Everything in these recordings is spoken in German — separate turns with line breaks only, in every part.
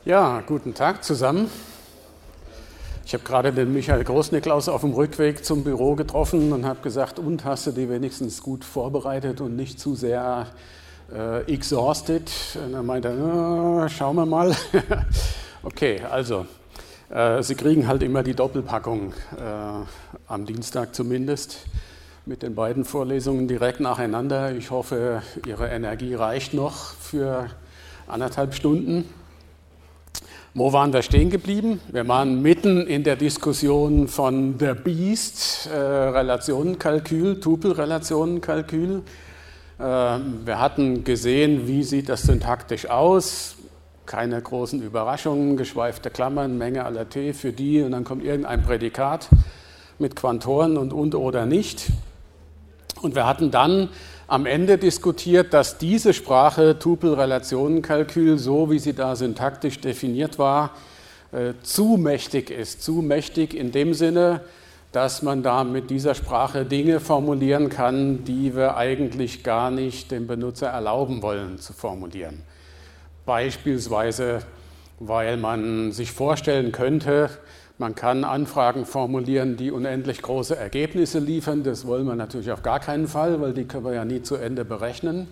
Ja, guten Tag zusammen. Ich habe gerade den Michael Großniklaus auf dem Rückweg zum Büro getroffen und habe gesagt, und hast du die wenigstens gut vorbereitet und nicht zu sehr exhausted? Und er meinte, schauen wir mal. Okay, also Sie kriegen halt immer die Doppelpackung, am Dienstag zumindest, mit den beiden Vorlesungen direkt nacheinander. Ich hoffe, Ihre Energie reicht noch für 1,5 Stunden. Wo waren wir stehen geblieben? Wir waren mitten in der Diskussion von The Beast, Relationenkalkül, Tupel-Relationenkalkül. Wir hatten gesehen, wie sieht das syntaktisch aus. Keine großen Überraschungen, geschweifte Klammern, Menge aller T für die und dann kommt irgendein Prädikat mit Quantoren und oder nicht. Und wir hatten dann am Ende diskutiert, dass diese Sprache Tupel-Relationenkalkül, so wie sie da syntaktisch definiert war, zu mächtig ist. Zu mächtig in dem Sinne, dass man da mit dieser Sprache Dinge formulieren kann, die wir eigentlich gar nicht dem Benutzer erlauben wollen zu formulieren. Beispielsweise, weil man sich vorstellen könnte, man kann Anfragen formulieren, die unendlich große Ergebnisse liefern. Das wollen wir natürlich auf gar keinen Fall, weil die können wir ja nie zu Ende berechnen.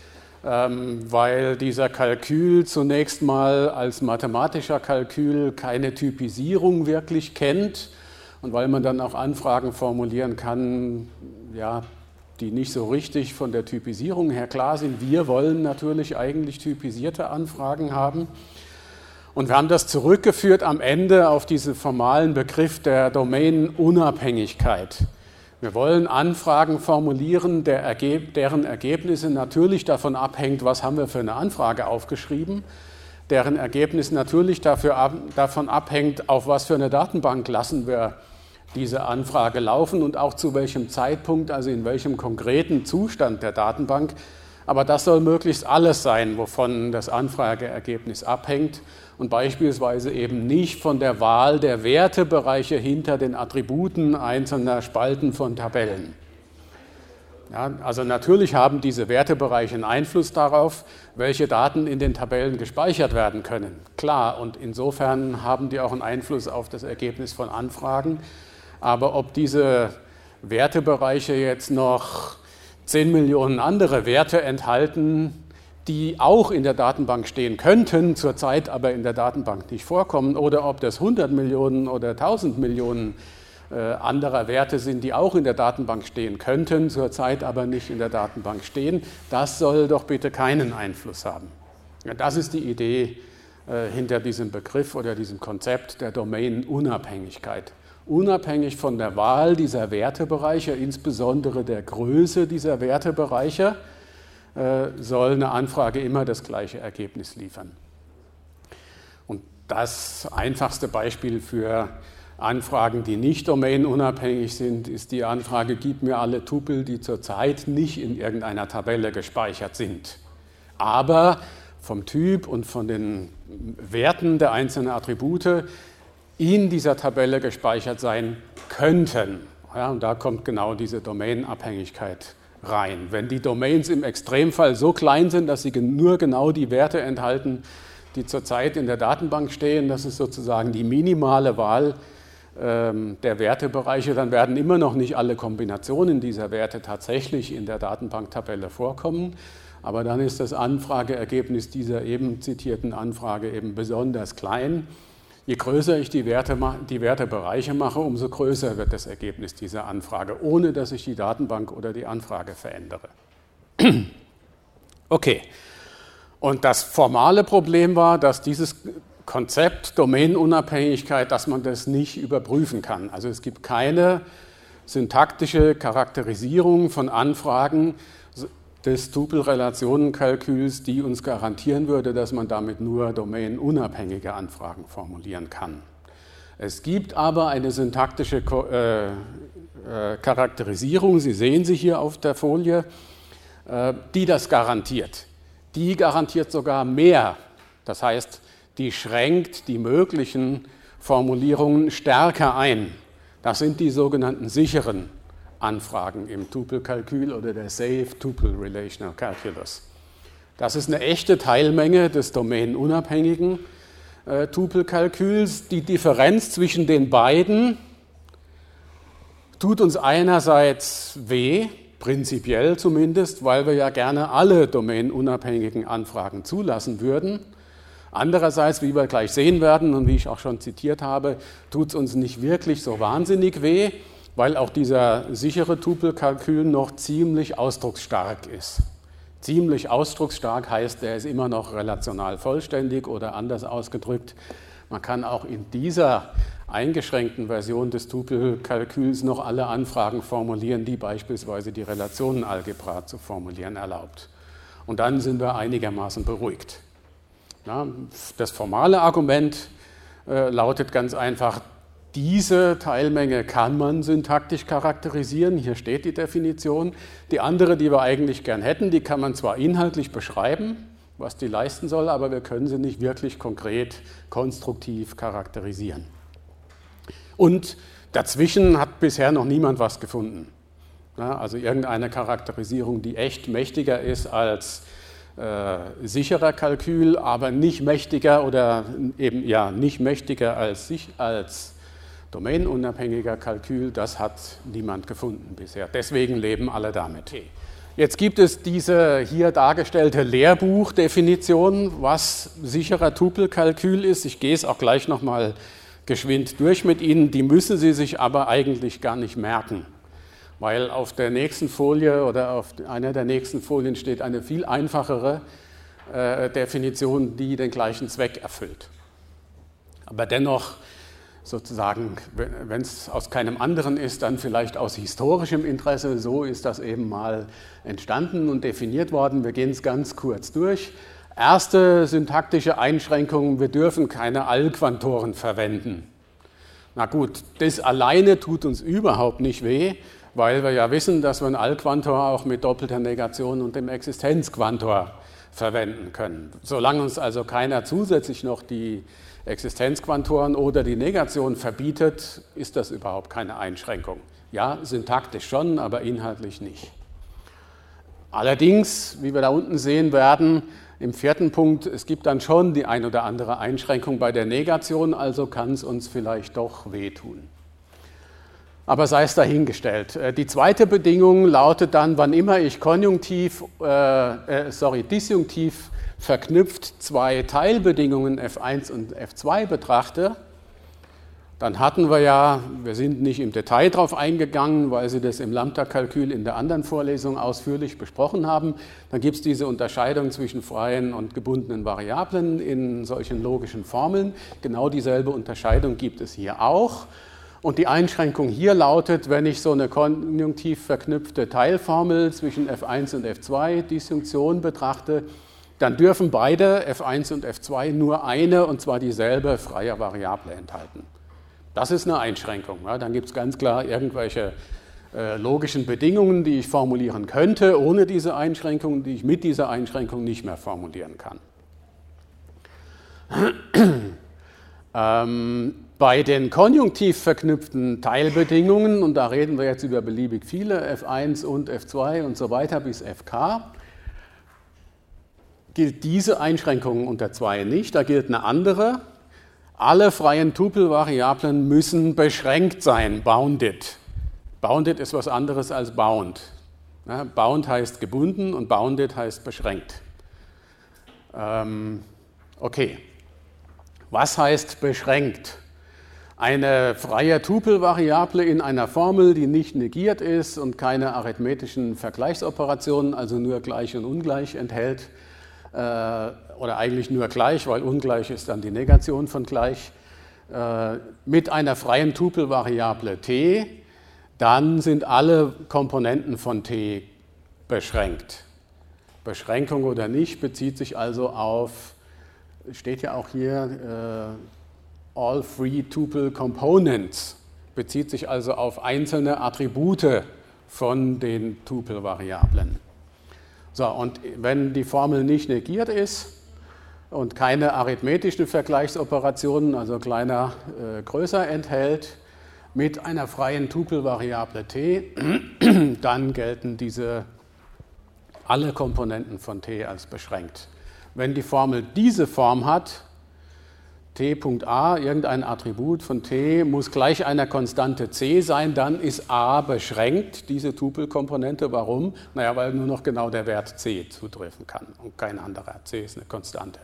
Weil dieser Kalkül zunächst mal als mathematischer Kalkül keine Typisierung wirklich kennt und weil man dann auch Anfragen formulieren kann, ja, die nicht so richtig von der Typisierung her klar sind. Wir wollen natürlich eigentlich typisierte Anfragen haben. Und wir haben das zurückgeführt am Ende auf diesen formalen Begriff der Domänenunabhängigkeit. Wir wollen Anfragen formulieren, deren Ergebnisse natürlich davon abhängt, was haben wir für eine Anfrage aufgeschrieben, deren Ergebnis natürlich davon abhängt, auf was für eine Datenbank lassen wir diese Anfrage laufen und auch zu welchem Zeitpunkt, also in welchem konkreten Zustand der Datenbank. Aber das soll möglichst alles sein, wovon das Anfrageergebnis abhängt und beispielsweise eben nicht von der Wahl der Wertebereiche hinter den Attributen einzelner Spalten von Tabellen. Ja, also natürlich haben diese Wertebereiche einen Einfluss darauf, welche Daten in den Tabellen gespeichert werden können. Klar, und insofern haben die auch einen Einfluss auf das Ergebnis von Anfragen. Aber ob diese Wertebereiche jetzt noch 10 Millionen andere Werte enthalten, die auch in der Datenbank stehen könnten, zurzeit aber in der Datenbank nicht vorkommen, oder ob das 100 Millionen oder 1000 Millionen anderer Werte sind, die auch in der Datenbank stehen könnten, zurzeit aber nicht in der Datenbank stehen, das soll doch bitte keinen Einfluss haben. Ja, das ist die Idee hinter diesem Begriff oder diesem Konzept der Domänenunabhängigkeit. Unabhängig von der Wahl dieser Wertebereiche, insbesondere der Größe dieser Wertebereiche, soll eine Anfrage immer das gleiche Ergebnis liefern. Und das einfachste Beispiel für Anfragen, die nicht domänenunabhängig sind, ist die Anfrage, gib mir alle Tupel, die zurzeit nicht in irgendeiner Tabelle gespeichert sind, aber vom Typ und von den Werten der einzelnen Attribute in dieser Tabelle gespeichert sein könnten. Ja, und da kommt genau diese Domänenabhängigkeit rein. Wenn die Domains im Extremfall so klein sind, dass sie nur genau die Werte enthalten, die zurzeit in der Datenbank stehen, das ist sozusagen die minimale Wahl der Wertebereiche, dann werden immer noch nicht alle Kombinationen dieser Werte tatsächlich in der Datenbanktabelle vorkommen. Aber dann ist das Anfrageergebnis dieser eben zitierten Anfrage eben besonders klein. Je größer ich die Wertebereiche mache, umso größer wird das Ergebnis dieser Anfrage, ohne dass ich die Datenbank oder die Anfrage verändere. Okay, und das formale Problem war, dass dieses Konzept Domänenunabhängigkeit, dass man das nicht überprüfen kann. Also es gibt keine syntaktische Charakterisierung von Anfragen des Tupel-Relationenkalküls, die uns garantieren würde, dass man damit nur domänenunabhängige Anfragen formulieren kann. Es gibt aber eine syntaktische Charakterisierung, Sie sehen sie hier auf der Folie, die das garantiert. Die garantiert sogar mehr, das heißt, die schränkt die möglichen Formulierungen stärker ein. Das sind die sogenannten sicheren Anfragen im Tupelkalkül oder der Safe Tuple Relational Calculus. Das ist eine echte Teilmenge des Domänenunabhängigen. Tupelkalküls. Die Differenz zwischen den beiden tut uns einerseits weh, prinzipiell zumindest, weil wir ja gerne alle domänenunabhängigen Anfragen zulassen würden. Andererseits, wie wir gleich sehen werden und wie ich auch schon zitiert habe, tut es uns nicht wirklich so wahnsinnig weh, weil auch dieser sichere Tupelkalkül noch ziemlich ausdrucksstark ist. Ziemlich ausdrucksstark heißt, er ist immer noch relational vollständig oder anders ausgedrückt. Man kann auch in dieser eingeschränkten Version des Tupelkalküls noch alle Anfragen formulieren, die beispielsweise die Relationenalgebra zu formulieren erlaubt. Und dann sind wir einigermaßen beruhigt. Ja, das formale Argument lautet ganz einfach, diese Teilmenge kann man syntaktisch charakterisieren, hier steht die Definition. Die andere, die wir eigentlich gern hätten, die kann man zwar inhaltlich beschreiben, was die leisten soll, aber wir können sie nicht wirklich konkret, konstruktiv charakterisieren. Und dazwischen hat bisher noch niemand was gefunden. Ja, also irgendeine Charakterisierung, die echt mächtiger ist als sicherer Kalkül, aber nicht mächtiger oder eben ja nicht mächtiger als domänenunabhängiger Kalkül, das hat niemand gefunden bisher. Deswegen leben alle damit. Jetzt gibt es diese hier dargestellte Lehrbuchdefinition, was sicherer Tupelkalkül ist. Ich gehe es auch gleich nochmal geschwind durch mit Ihnen. Die müssen Sie sich aber eigentlich gar nicht merken, weil auf der nächsten Folie oder auf einer der nächsten Folien steht eine viel einfachere Definition, die den gleichen Zweck erfüllt. Aber dennoch sozusagen, wenn es aus keinem anderen ist, dann vielleicht aus historischem Interesse. So ist das eben mal entstanden und definiert worden. Wir gehen es ganz kurz durch. Erste syntaktische Einschränkung, wir dürfen keine Allquantoren verwenden. Na gut, das alleine tut uns überhaupt nicht weh, weil wir ja wissen, dass wir einen Allquantor auch mit doppelter Negation und dem Existenzquantor verwenden können. Solange uns also keiner zusätzlich noch die Existenzquantoren oder die Negation verbietet, ist das überhaupt keine Einschränkung. Ja, syntaktisch schon, aber inhaltlich nicht. Allerdings, wie wir da unten sehen werden, im vierten Punkt, es gibt dann schon die ein oder andere Einschränkung bei der Negation, also kann es uns vielleicht doch wehtun. Aber sei es dahingestellt. Die zweite Bedingung lautet dann, wann immer ich disjunktiv verknüpft zwei Teilbedingungen F1 und F2 betrachte, dann hatten wir ja, wir sind nicht im Detail darauf eingegangen, weil Sie das im Lambda-Kalkül in der anderen Vorlesung ausführlich besprochen haben, dann gibt es diese Unterscheidung zwischen freien und gebundenen Variablen in solchen logischen Formeln. Genau dieselbe Unterscheidung gibt es hier auch. Und die Einschränkung hier lautet, wenn ich so eine konjunktiv verknüpfte Teilformel zwischen F1 und F2 Disjunktion betrachte, dann dürfen beide F1 und F2 nur eine, und zwar dieselbe freie Variable enthalten. Das ist eine Einschränkung. Ja, dann gibt es ganz klar irgendwelche logischen Bedingungen, die ich formulieren könnte, ohne diese Einschränkung, die ich mit dieser Einschränkung nicht mehr formulieren kann. Bei den konjunktiv verknüpften Teilbedingungen, und da reden wir jetzt über beliebig viele, F1 und F2 und so weiter bis Fk, gilt diese Einschränkung unter 2 nicht, da gilt eine andere. Alle freien Tupelvariablen müssen beschränkt sein, bounded. Bounded ist was anderes als bound. Ja, bound heißt gebunden und bounded heißt beschränkt. Okay, was heißt beschränkt? Eine freie Tupelvariable in einer Formel, die nicht negiert ist und keine arithmetischen Vergleichsoperationen, also nur gleich und ungleich enthält, oder eigentlich nur gleich, weil ungleich ist dann die Negation von gleich, mit einer freien Tupelvariable t, dann sind alle Komponenten von t beschränkt. Beschränkung oder nicht bezieht sich also auf, steht ja auch hier, all free tuple components, bezieht sich also auf einzelne Attribute von den Tupelvariablen. So, und wenn die Formel nicht negiert ist und keine arithmetischen Vergleichsoperationen, also kleiner, größer enthält, mit einer freien Tupelvariable t, dann gelten alle Komponenten von t als beschränkt. Wenn die Formel diese Form hat, t.a, irgendein Attribut von t, muss gleich einer Konstante c sein, dann ist a beschränkt, diese Tupelkomponente. Warum? Naja, weil nur noch genau der Wert c zutreffen kann und kein anderer. C ist eine Konstante.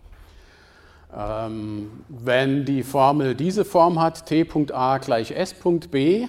Wenn die Formel diese Form hat, t.a gleich s.b,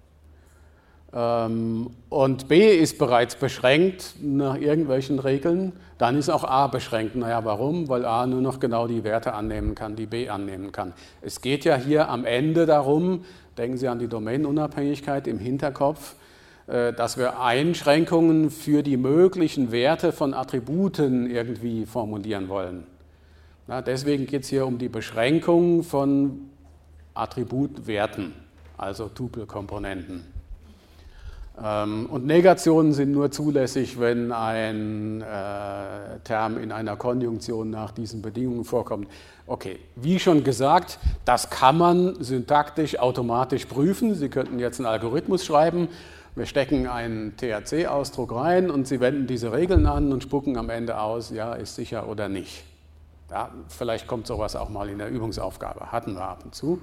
und b ist bereits beschränkt nach irgendwelchen Regeln, dann ist auch a beschränkt. Naja, warum? Weil a nur noch genau die Werte annehmen kann, die b annehmen kann. Es geht ja hier am Ende darum, denken Sie an die Domainunabhängigkeit im Hinterkopf, dass wir Einschränkungen für die möglichen Werte von Attributen irgendwie formulieren wollen. Na, deswegen geht es hier um die Beschränkung von Attributwerten, also Tupelkomponenten. Und Negationen sind nur zulässig, wenn ein Term in einer Konjunktion nach diesen Bedingungen vorkommt. Okay, wie schon gesagt, das kann man syntaktisch automatisch prüfen. Sie könnten jetzt einen Algorithmus schreiben, wir stecken einen THC-Ausdruck rein und Sie wenden diese Regeln an und spucken am Ende aus, ja, ist sicher oder nicht. Ja, vielleicht kommt sowas auch mal in der Übungsaufgabe, hatten wir ab und zu.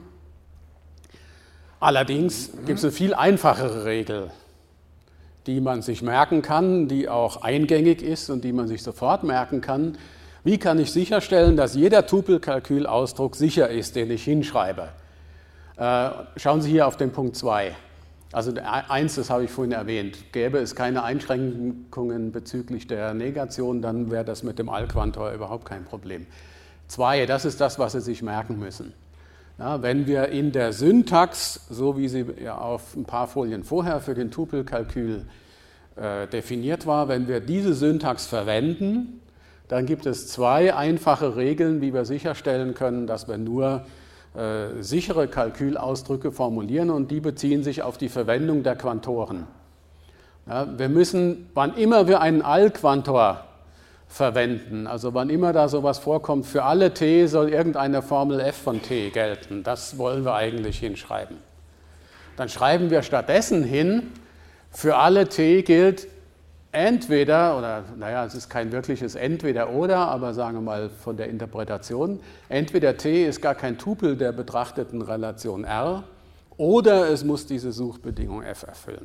Allerdings gibt es eine viel einfachere Regel, die man sich merken kann, die auch eingängig ist und die man sich sofort merken kann. Wie kann ich sicherstellen, dass jeder Tupelkalkülausdruck sicher ist, den ich hinschreibe? Schauen Sie hier auf den Punkt 2. Also 1, das habe ich vorhin erwähnt. Gäbe es keine Einschränkungen bezüglich der Negation, dann wäre das mit dem Allquantor überhaupt kein Problem. 2, das ist das, was Sie sich merken müssen. Ja, wenn wir in der Syntax, so wie sie ja auf ein paar Folien vorher für den Tupelkalkül definiert war, wenn wir diese Syntax verwenden, dann gibt es 2 einfache Regeln, wie wir sicherstellen können, dass wir nur sichere Kalkülausdrücke formulieren, und die beziehen sich auf die Verwendung der Quantoren. Ja, wir müssen, wann immer wir einen Allquantor verwenden, also wann immer da sowas vorkommt, für alle t soll irgendeine Formel f von t gelten. Das wollen wir eigentlich hinschreiben. Dann schreiben wir stattdessen hin, für alle t gilt entweder, oder naja, es ist kein wirkliches Entweder-Oder, aber sagen wir mal von der Interpretation, entweder t ist gar kein Tupel der betrachteten Relation R, oder es muss diese Suchbedingung f erfüllen.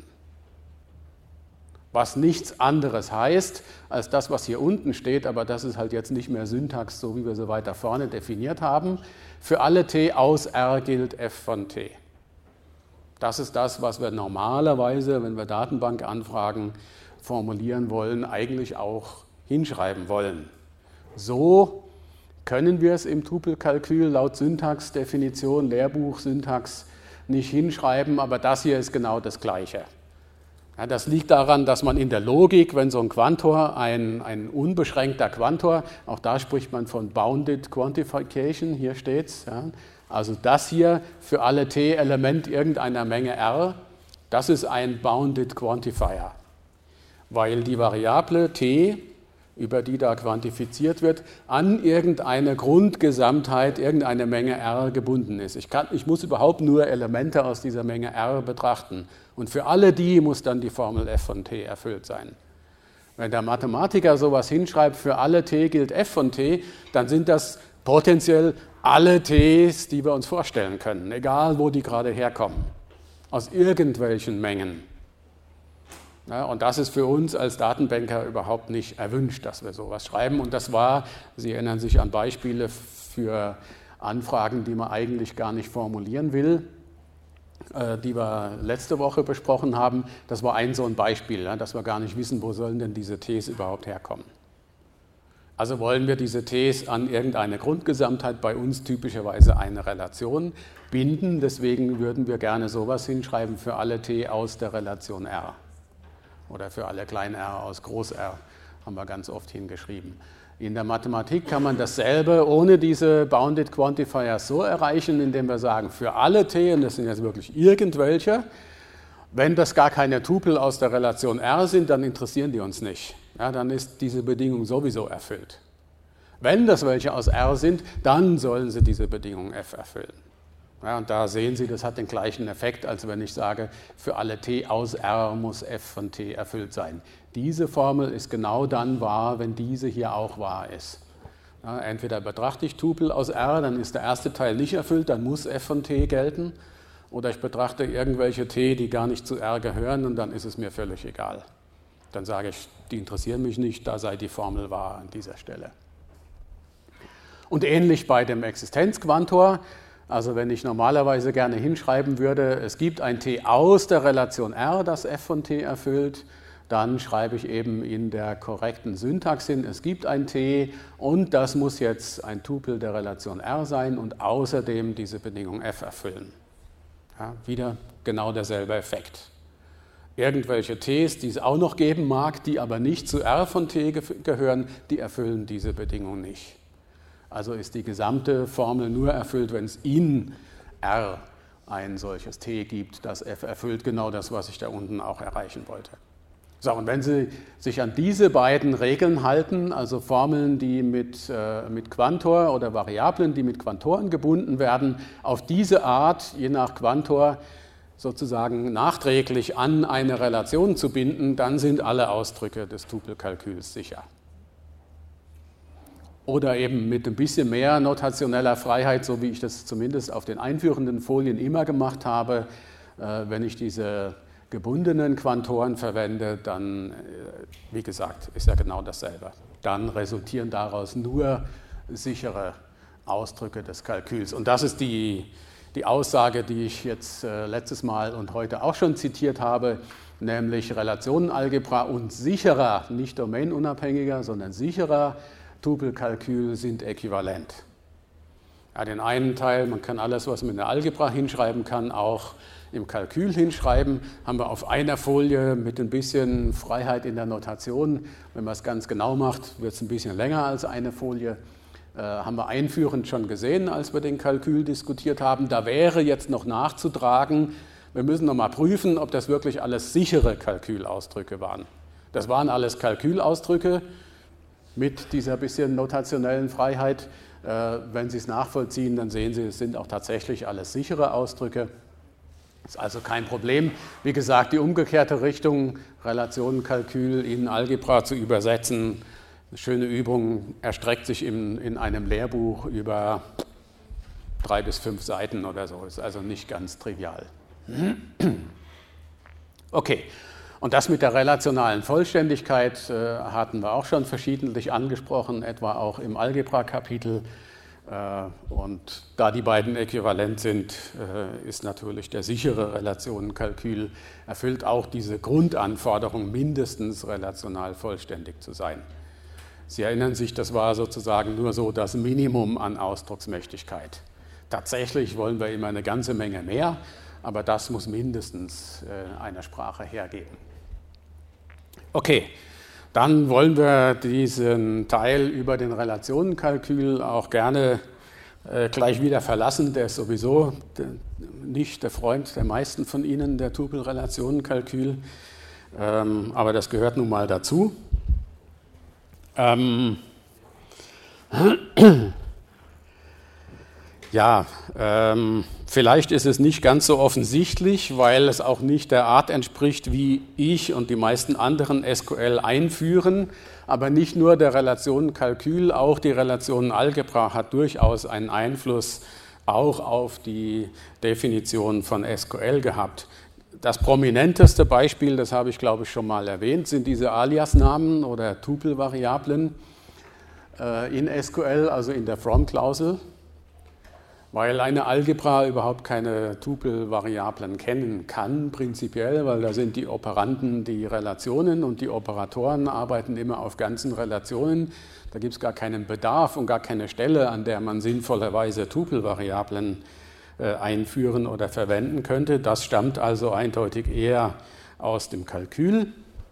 Was nichts anderes heißt als das, was hier unten steht, aber das ist halt jetzt nicht mehr Syntax, so wie wir sie weiter vorne definiert haben. Für alle t aus R gilt f von t. Das ist das, was wir normalerweise, wenn wir Datenbankanfragen formulieren wollen, eigentlich auch hinschreiben wollen. So können wir es im Tupelkalkül laut Syntaxdefinition, Lehrbuch, Syntax nicht hinschreiben, aber das hier ist genau das Gleiche. Ja, das liegt daran, dass man in der Logik, wenn so ein Quantor, ein unbeschränkter Quantor, auch da spricht man von Bounded Quantification, hier steht es, ja, also das hier für alle t Element irgendeiner Menge R, das ist ein Bounded Quantifier, weil die Variable t, über die da quantifiziert wird, an irgendeine Grundgesamtheit, irgendeine Menge R gebunden ist. Ich muss überhaupt nur Elemente aus dieser Menge R betrachten. Und für alle die muss dann die Formel f von t erfüllt sein. Wenn der Mathematiker sowas hinschreibt, für alle t gilt f von t, dann sind das potenziell alle t's, die wir uns vorstellen können, egal wo die gerade herkommen, aus irgendwelchen Mengen. Ja, und das ist für uns als Datenbanker überhaupt nicht erwünscht, dass wir sowas schreiben. Und das war, Sie erinnern sich an Beispiele für Anfragen, die man eigentlich gar nicht formulieren will, die wir letzte Woche besprochen haben. Das war so ein Beispiel, ja, dass wir gar nicht wissen, wo sollen denn diese t's überhaupt herkommen. Also wollen wir diese t's an irgendeine Grundgesamtheit, bei uns typischerweise eine Relation, binden. Deswegen würden wir gerne sowas hinschreiben für alle t aus der Relation R. Oder für alle kleinen r aus Groß R, haben wir ganz oft hingeschrieben. In der Mathematik kann man dasselbe ohne diese Bounded Quantifiers so erreichen, indem wir sagen, für alle t, und das sind jetzt wirklich irgendwelche, wenn das gar keine Tupel aus der Relation R sind, dann interessieren die uns nicht. Ja, dann ist diese Bedingung sowieso erfüllt. Wenn das welche aus R sind, dann sollen sie diese Bedingung f erfüllen. Ja, und da sehen Sie, das hat den gleichen Effekt, als wenn ich sage, für alle t aus R muss f von t erfüllt sein. Diese Formel ist genau dann wahr, wenn diese hier auch wahr ist. Ja, entweder betrachte ich Tupel aus R, dann ist der erste Teil nicht erfüllt, dann muss f von t gelten. Oder ich betrachte irgendwelche t, die gar nicht zu R gehören, und dann ist es mir völlig egal. Dann sage ich, die interessieren mich nicht, da sei die Formel wahr an dieser Stelle. Und ähnlich bei dem Existenzquantor, also wenn ich normalerweise gerne hinschreiben würde, es gibt ein t aus der Relation R, das f von t erfüllt, dann schreibe ich eben in der korrekten Syntax hin, es gibt ein t und das muss jetzt ein Tupel der Relation R sein und außerdem diese Bedingung f erfüllen. Ja, wieder genau derselbe Effekt. Irgendwelche t's, die es auch noch geben mag, die aber nicht zu R von t gehören, die erfüllen diese Bedingung nicht. Also ist die gesamte Formel nur erfüllt, wenn es in R ein solches t gibt, das f erfüllt, genau das, was ich da unten auch erreichen wollte. So, und wenn Sie sich an diese beiden Regeln halten, also Formeln, die mit Quantor oder Variablen, die mit Quantoren gebunden werden, auf diese Art, je nach Quantor, sozusagen nachträglich an eine Relation zu binden, dann sind alle Ausdrücke des Tupelkalküls sicher. Oder eben mit ein bisschen mehr notationeller Freiheit, so wie ich das zumindest auf den einführenden Folien immer gemacht habe, wenn ich diese gebundenen Quantoren verwende, dann, wie gesagt, ist ja genau dasselbe. Dann resultieren daraus nur sichere Ausdrücke des Kalküls. Und das ist die Aussage, die ich jetzt letztes Mal und heute auch schon zitiert habe, nämlich Relationenalgebra und sicherer, nicht domainunabhängiger, sondern sicherer Tupelkalkül sind äquivalent. Ja, den einen Teil, man kann alles, was man in der Algebra hinschreiben kann, auch im Kalkül hinschreiben, haben wir auf einer Folie mit ein bisschen Freiheit in der Notation. Wenn man es ganz genau macht, wird es ein bisschen länger als eine Folie. Haben wir einführend schon gesehen, als wir den Kalkül diskutiert haben. Da wäre jetzt noch nachzutragen, wir müssen noch mal prüfen, ob das wirklich alles sichere Kalkülausdrücke waren. Das waren alles Kalkülausdrücke mit dieser bisschen notationellen Freiheit. Wenn Sie es nachvollziehen, dann sehen Sie, es sind auch tatsächlich alles sichere Ausdrücke. Ist also kein Problem. Wie gesagt, die umgekehrte Richtung, Relationenkalkül in Algebra zu übersetzen, eine schöne Übung, erstreckt sich in einem Lehrbuch über 3 bis 5 Seiten oder so. Ist also nicht ganz trivial. Okay, und das mit der relationalen Vollständigkeit hatten wir auch schon verschiedentlich angesprochen, etwa auch im Algebra-Kapitel. Und da die beiden äquivalent sind, ist natürlich der sichere Relationenkalkül, erfüllt auch diese Grundanforderung, mindestens relational vollständig zu sein. Sie erinnern sich, das war sozusagen nur so das Minimum an Ausdrucksmächtigkeit. Tatsächlich wollen wir immer eine ganze Menge mehr, aber das muss mindestens eine Sprache hergeben. Okay. Dann wollen wir diesen Teil über den Relationenkalkül auch gerne gleich wieder verlassen. Der ist sowieso nicht der Freund der meisten von Ihnen, der Tupel-Relationenkalkül. Aber das gehört nun mal dazu. Ja, vielleicht ist es nicht ganz so offensichtlich, weil es auch nicht der Art entspricht, wie ich und die meisten anderen SQL einführen. Aber nicht nur der Relationenkalkül, auch die Relationenalgebra hat durchaus einen Einfluss auch auf die Definition von SQL gehabt. Das prominenteste Beispiel, das habe ich glaube ich schon mal erwähnt, sind diese Alias-Namen oder Tupel-Variablen in SQL, also in der From-Klausel. Weil eine Algebra überhaupt keine Tupel-Variablen kennen kann, prinzipiell, weil da sind die Operanden die Relationen und die Operatoren arbeiten immer auf ganzen Relationen. Da gibt es gar keinen Bedarf und gar keine Stelle, an der man sinnvollerweise Tupel-Variablen einführen oder verwenden könnte. Das stammt also eindeutig eher aus dem Kalkül.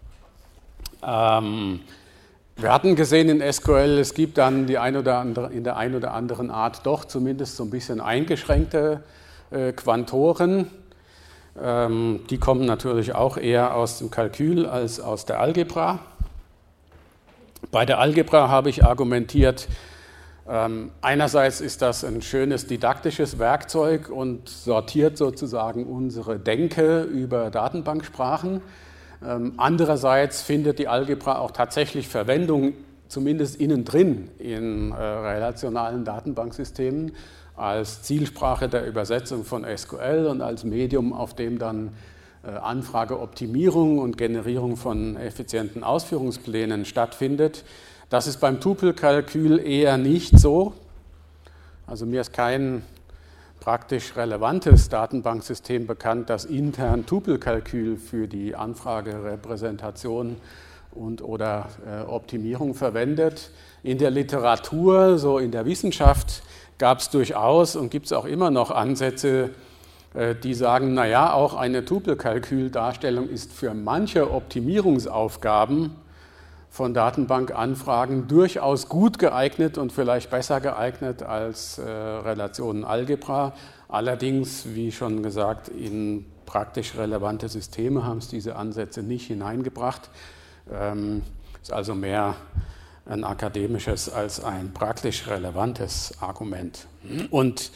Wir hatten gesehen in SQL, es gibt dann in der ein oder anderen Art doch zumindest so ein bisschen eingeschränkte Quantoren. Die kommen natürlich auch eher aus dem Kalkül als aus der Algebra. Bei der Algebra habe ich argumentiert, einerseits ist das ein schönes didaktisches Werkzeug und sortiert sozusagen unsere Denke über Datenbanksprachen. Andererseits findet die Algebra auch tatsächlich Verwendung zumindest innen drin in relationalen Datenbanksystemen als Zielsprache der Übersetzung von SQL und als Medium, auf dem dann Anfrageoptimierung und Generierung von effizienten Ausführungsplänen stattfindet. Das ist beim Tupelkalkül eher nicht so. Also mir ist kein praktisch relevantes Datenbanksystem bekannt, das intern Tupelkalkül für die Anfragerepräsentation und/oder Optimierung verwendet. In der Literatur, so in der Wissenschaft, gab es durchaus und gibt es auch immer noch Ansätze, die sagen, naja, auch eine Tupelkalküldarstellung ist für manche Optimierungsaufgaben von Datenbankanfragen durchaus gut geeignet und vielleicht besser geeignet als Relationenalgebra. Allerdings, wie schon gesagt, in praktisch relevante Systeme haben es diese Ansätze nicht hineingebracht. Ist also mehr ein akademisches als ein praktisch relevantes Argument. Und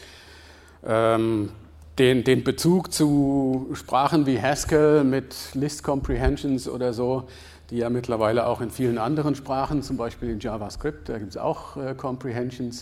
den Bezug zu Sprachen wie Haskell mit List Comprehensions oder so, die ja mittlerweile auch in vielen anderen Sprachen, zum Beispiel in JavaScript, da gibt es auch Comprehensions.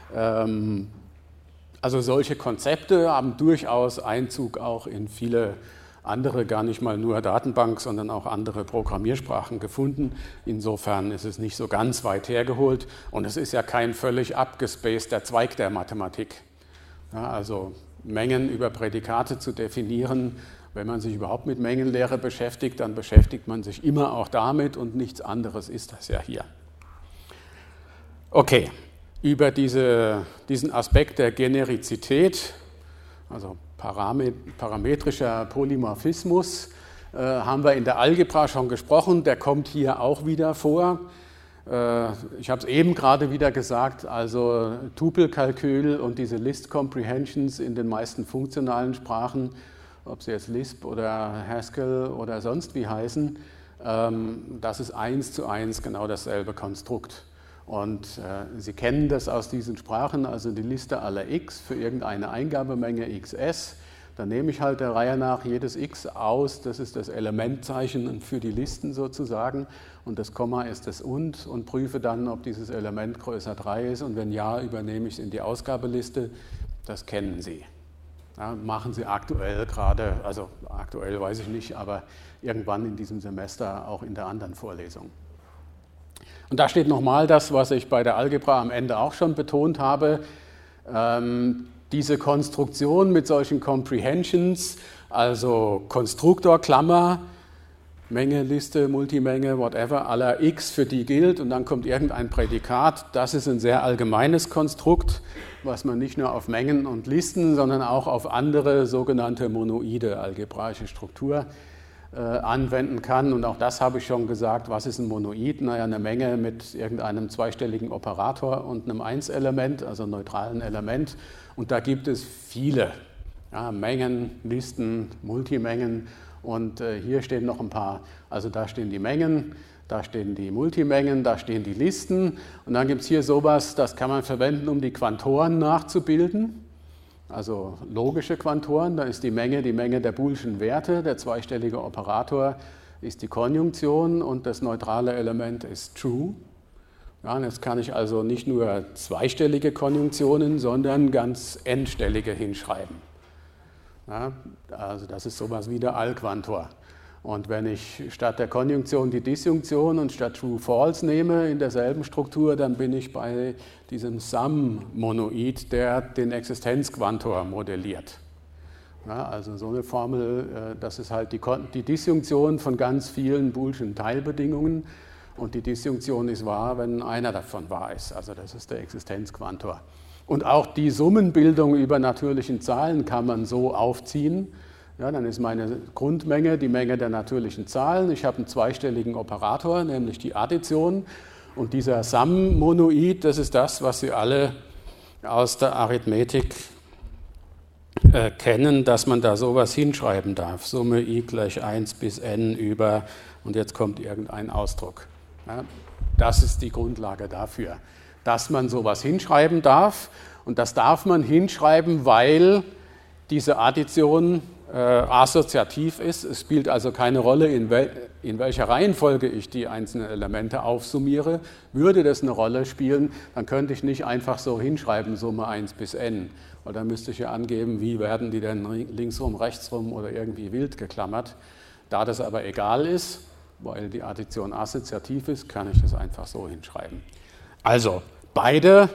Also solche Konzepte haben durchaus Einzug auch in viele andere, gar nicht mal nur Datenbank, sondern auch andere Programmiersprachen gefunden. Insofern ist es nicht so ganz weit hergeholt und es ist ja kein völlig abgespaceter Zweig der Mathematik. Ja, also Mengen über Prädikate zu definieren, wenn man sich überhaupt mit Mengenlehre beschäftigt, dann beschäftigt man sich immer auch damit und nichts anderes ist das ja hier. Okay, über diesen Aspekt der Generizität, also parametrischer Polymorphismus, haben wir in der Algebra schon gesprochen, der kommt hier auch wieder vor. Ich habe es eben gerade wieder gesagt, also Tupelkalkül und diese List Comprehensions in den meisten funktionalen Sprachen, ob sie jetzt Lisp oder Haskell oder sonst wie heißen, das ist 1:1 genau dasselbe Konstrukt. Und Sie kennen das aus diesen Sprachen, also die Liste aller x für irgendeine Eingabemenge xs. Dann nehme ich halt der Reihe nach jedes x aus, das ist das Elementzeichen für die Listen sozusagen und das Komma ist das und prüfe dann, ob dieses Element größer 3 ist und wenn ja, übernehme ich es in die Ausgabeliste. Das kennen Sie. Ja, machen Sie aktuell gerade, also aktuell weiß ich nicht, aber irgendwann in diesem Semester auch in der anderen Vorlesung. Und da steht nochmal das, was ich bei der Algebra am Ende auch schon betont habe, diese Konstruktion mit solchen Comprehensions, also Konstruktor, Klammer, Menge, Liste, Multimenge, whatever, aller x für die gilt und dann kommt irgendein Prädikat, das ist ein sehr allgemeines Konstrukt, was man nicht nur auf Mengen und Listen, sondern auch auf andere sogenannte monoide algebraische Struktur anwenden kann. Und auch das habe ich schon gesagt, was ist ein Monoid? Naja, eine Menge mit irgendeinem zweistelligen Operator und einem 1-Element, also einem neutralen Element. Und da gibt es viele Mengen, Listen, Multimengen. Und hier stehen noch ein paar, also da stehen die Mengen, da stehen die Multimengen, da stehen die Listen. Und dann gibt es hier sowas, das kann man verwenden, um die Quantoren nachzubilden. Also logische Quantoren, da ist die Menge der boolschen Werte, der zweistellige Operator ist die Konjunktion und das neutrale Element ist true. Ja, und jetzt kann ich also nicht nur zweistellige Konjunktionen, sondern ganz n-stellige hinschreiben. Ja, also das ist sowas wie der Allquantor. Und wenn ich statt der Konjunktion die Disjunktion und statt True False nehme in derselben Struktur, dann bin ich bei diesem Sum-Monoid, der den Existenzquantor modelliert. Ja, also so eine Formel, das ist halt die Disjunktion von ganz vielen boolschen Teilbedingungen und die Disjunktion ist wahr, wenn einer davon wahr ist. Also das ist der Existenzquantor. Und auch die Summenbildung über natürlichen Zahlen kann man so aufziehen. Ja, dann ist meine Grundmenge die Menge der natürlichen Zahlen. Ich habe einen zweistelligen Operator, nämlich die Addition. Und dieser Sum-Monoid, das ist das, was Sie alle aus der Arithmetik kennen, dass man da sowas hinschreiben darf. Summe i gleich 1 bis n über, und jetzt kommt irgendein Ausdruck. Ja, das ist die Grundlage dafür, dass man sowas hinschreiben darf. Und das darf man hinschreiben, weil diese Addition assoziativ ist. Es spielt also keine Rolle, in welcher Reihenfolge ich die einzelnen Elemente aufsummiere. Würde das eine Rolle spielen, dann könnte ich nicht einfach so hinschreiben, Summe 1 bis n. Weil dann müsste ich ja angeben, wie werden die denn linksrum, rechtsrum oder irgendwie wild geklammert. Da das aber egal ist, weil die Addition assoziativ ist, kann ich das einfach so hinschreiben. Also beide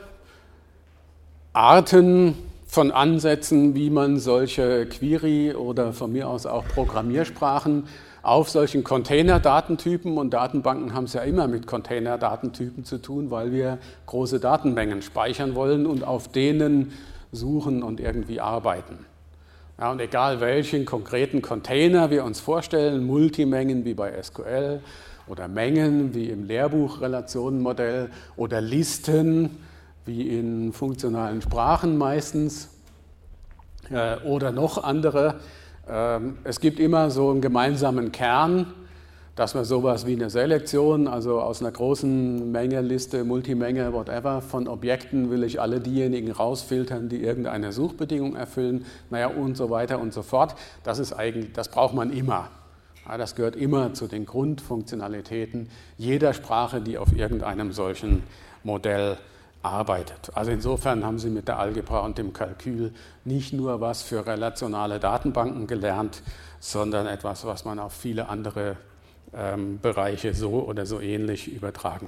Arten von Ansätzen, wie man solche Query oder von mir aus auch Programmiersprachen auf solchen Container-Datentypen, und Datenbanken haben es ja immer mit Container-Datentypen zu tun, weil wir große Datenmengen speichern wollen und auf denen suchen und irgendwie arbeiten. Ja, und egal welchen konkreten Container wir uns vorstellen, Multimengen wie bei SQL oder Mengen wie im Lehrbuch-Relationenmodell oder Listen wie in funktionalen Sprachen meistens oder noch andere. Es gibt immer so einen gemeinsamen Kern, dass man sowas wie eine Selektion, also aus einer großen Menge, Liste, Multimenge, whatever, von Objekten will ich alle diejenigen rausfiltern, die irgendeine Suchbedingung erfüllen, naja, und so weiter und so fort. Das braucht man immer. Ja, das gehört immer zu den Grundfunktionalitäten jeder Sprache, die auf irgendeinem solchen Modell arbeitet. Also insofern haben Sie mit der Algebra und dem Kalkül nicht nur was für relationale Datenbanken gelernt, sondern etwas, was man auf viele andere Bereiche so oder so ähnlich übertragen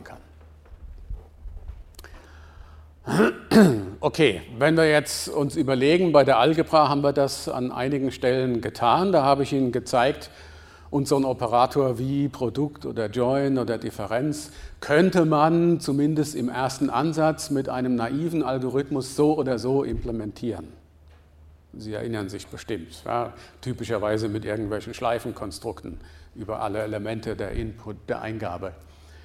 kann. Okay, wenn wir jetzt uns überlegen, bei der Algebra haben wir das an einigen Stellen getan. Da habe ich Ihnen gezeigt, und so ein Operator wie Produkt oder Join oder Differenz könnte man zumindest im ersten Ansatz mit einem naiven Algorithmus so oder so implementieren. Sie erinnern sich bestimmt, ja, typischerweise mit irgendwelchen Schleifenkonstrukten über alle Elemente der Eingabe.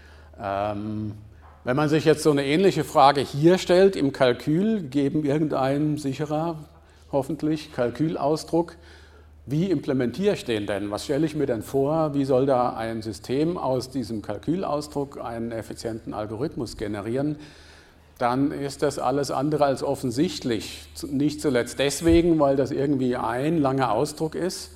Wenn man sich jetzt so eine ähnliche Frage hier stellt, im Kalkül, geben irgendein sicherer, hoffentlich, Kalkülausdruck, wie implementiere ich den denn? Was stelle ich mir denn vor? Wie soll da ein System aus diesem Kalkülausdruck einen effizienten Algorithmus generieren? Dann ist das alles andere als offensichtlich. Nicht zuletzt deswegen, weil das irgendwie ein langer Ausdruck ist,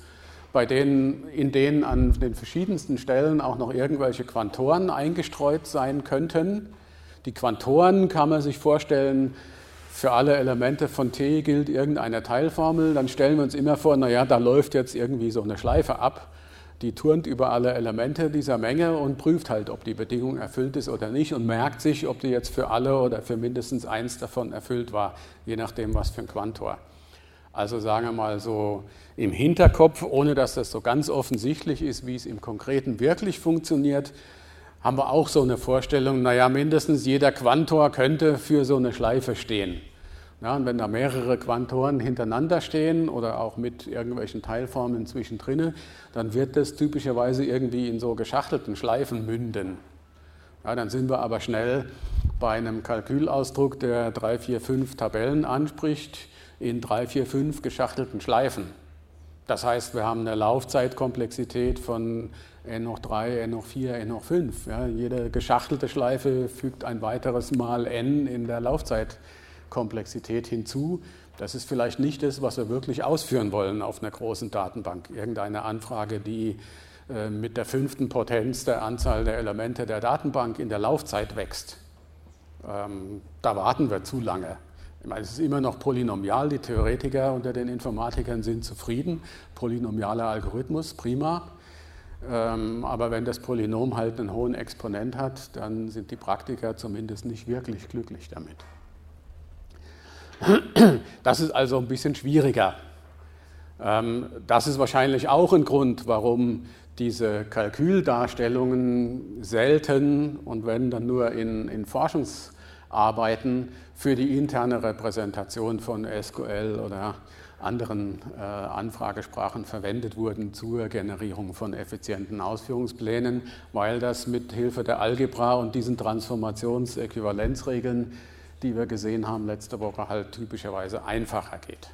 in denen an den verschiedensten Stellen auch noch irgendwelche Quantoren eingestreut sein könnten. Die Quantoren kann man sich vorstellen, für alle Elemente von T gilt irgendeine Teilformel, dann stellen wir uns immer vor, naja, da läuft jetzt irgendwie so eine Schleife ab, die turnt über alle Elemente dieser Menge und prüft halt, ob die Bedingung erfüllt ist oder nicht und merkt sich, ob die jetzt für alle oder für mindestens eins davon erfüllt war, je nachdem, was für ein Quantor. Also sagen wir mal so im Hinterkopf, ohne dass das so ganz offensichtlich ist, wie es im Konkreten wirklich funktioniert, haben wir auch so eine Vorstellung, naja, mindestens jeder Quantor könnte für so eine Schleife stehen. Ja, und wenn da mehrere Quantoren hintereinander stehen oder auch mit irgendwelchen Teilformen zwischendrin, dann wird das typischerweise irgendwie in so geschachtelten Schleifen münden. Ja, dann sind wir aber schnell bei einem Kalkülausdruck, der 3, 4, 5 Tabellen anspricht, in 3, 4, 5 geschachtelten Schleifen. Das heißt, wir haben eine Laufzeitkomplexität von n hoch 3, n hoch 4, n hoch 5. Ja, jede geschachtelte Schleife fügt ein weiteres Mal n in der Laufzeitkomplexität hinzu. Das ist vielleicht nicht das, was wir wirklich ausführen wollen auf einer großen Datenbank. Irgendeine Anfrage, die mit der 5. Potenz der Anzahl der Elemente der Datenbank in der Laufzeit wächst. Da warten wir zu lange. Ich meine, es ist immer noch polynomial, die Theoretiker unter den Informatikern sind zufrieden. Polynomialer Algorithmus, prima. Aber wenn das Polynom halt einen hohen Exponent hat, dann sind die Praktiker zumindest nicht wirklich glücklich damit. Das ist also ein bisschen schwieriger. Das ist wahrscheinlich auch ein Grund, warum diese Kalküldarstellungen selten und wenn dann nur in Forschungsarbeiten für die interne Repräsentation von SQL oder anderen Anfragesprachen verwendet wurden zur Generierung von effizienten Ausführungsplänen, weil das mit Hilfe der Algebra und diesen Transformationsäquivalenzregeln, die wir gesehen haben letzte Woche, halt typischerweise einfacher geht.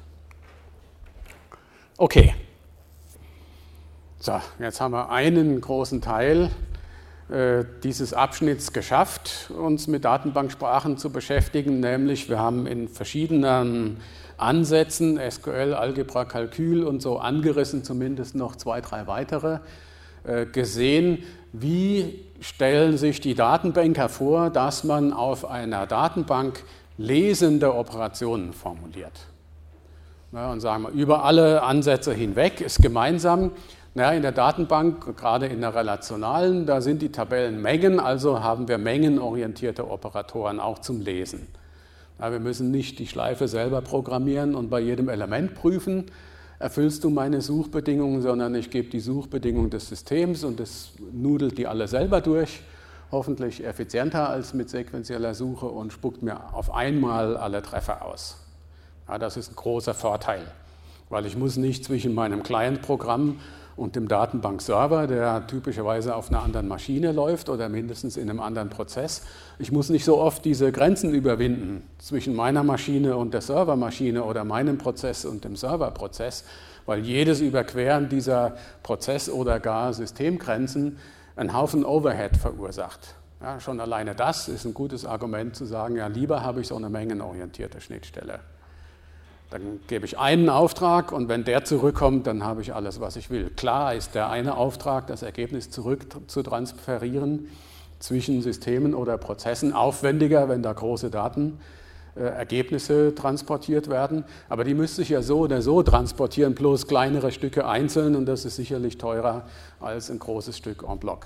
Okay, so, jetzt haben wir einen großen Teil dieses Abschnitts geschafft, uns mit Datenbanksprachen zu beschäftigen, nämlich wir haben in verschiedenen Ansätzen, SQL, Algebra, Kalkül und so angerissen, zumindest noch 2, 3 weitere, gesehen, wie stellen sich die Datenbanker vor, dass man auf einer Datenbank lesende Operationen formuliert. Ja, und sagen wir, über alle Ansätze hinweg ist gemeinsam, in der Datenbank, gerade in der relationalen, da sind die Tabellen Mengen, also haben wir mengenorientierte Operatoren auch zum Lesen. Ja, wir müssen nicht die Schleife selber programmieren und bei jedem Element prüfen, erfüllst du meine Suchbedingungen, sondern ich gebe die Suchbedingungen des Systems und das nudelt die alle selber durch, hoffentlich effizienter als mit sequenzieller Suche und spuckt mir auf einmal alle Treffer aus. Ja, das ist ein großer Vorteil, weil ich muss nicht zwischen meinem Client-Programm und dem Datenbankserver, der typischerweise auf einer anderen Maschine läuft oder mindestens in einem anderen Prozess, ich muss nicht so oft diese Grenzen überwinden zwischen meiner Maschine und der Servermaschine oder meinem Prozess und dem Serverprozess, weil jedes Überqueren dieser Prozess- oder gar Systemgrenzen einen Haufen Overhead verursacht. Ja, schon alleine das ist ein gutes Argument zu sagen, ja, lieber habe ich so eine mengenorientierte Schnittstelle. Dann gebe ich einen Auftrag und wenn der zurückkommt, dann habe ich alles, was ich will. Klar ist der eine Auftrag, das Ergebnis zurück zu transferieren zwischen Systemen oder Prozessen, aufwendiger, wenn da große Datenergebnisse transportiert werden. Aber die müsste ich ja so oder so transportieren, bloß kleinere Stücke einzeln und das ist sicherlich teurer als ein großes Stück en bloc.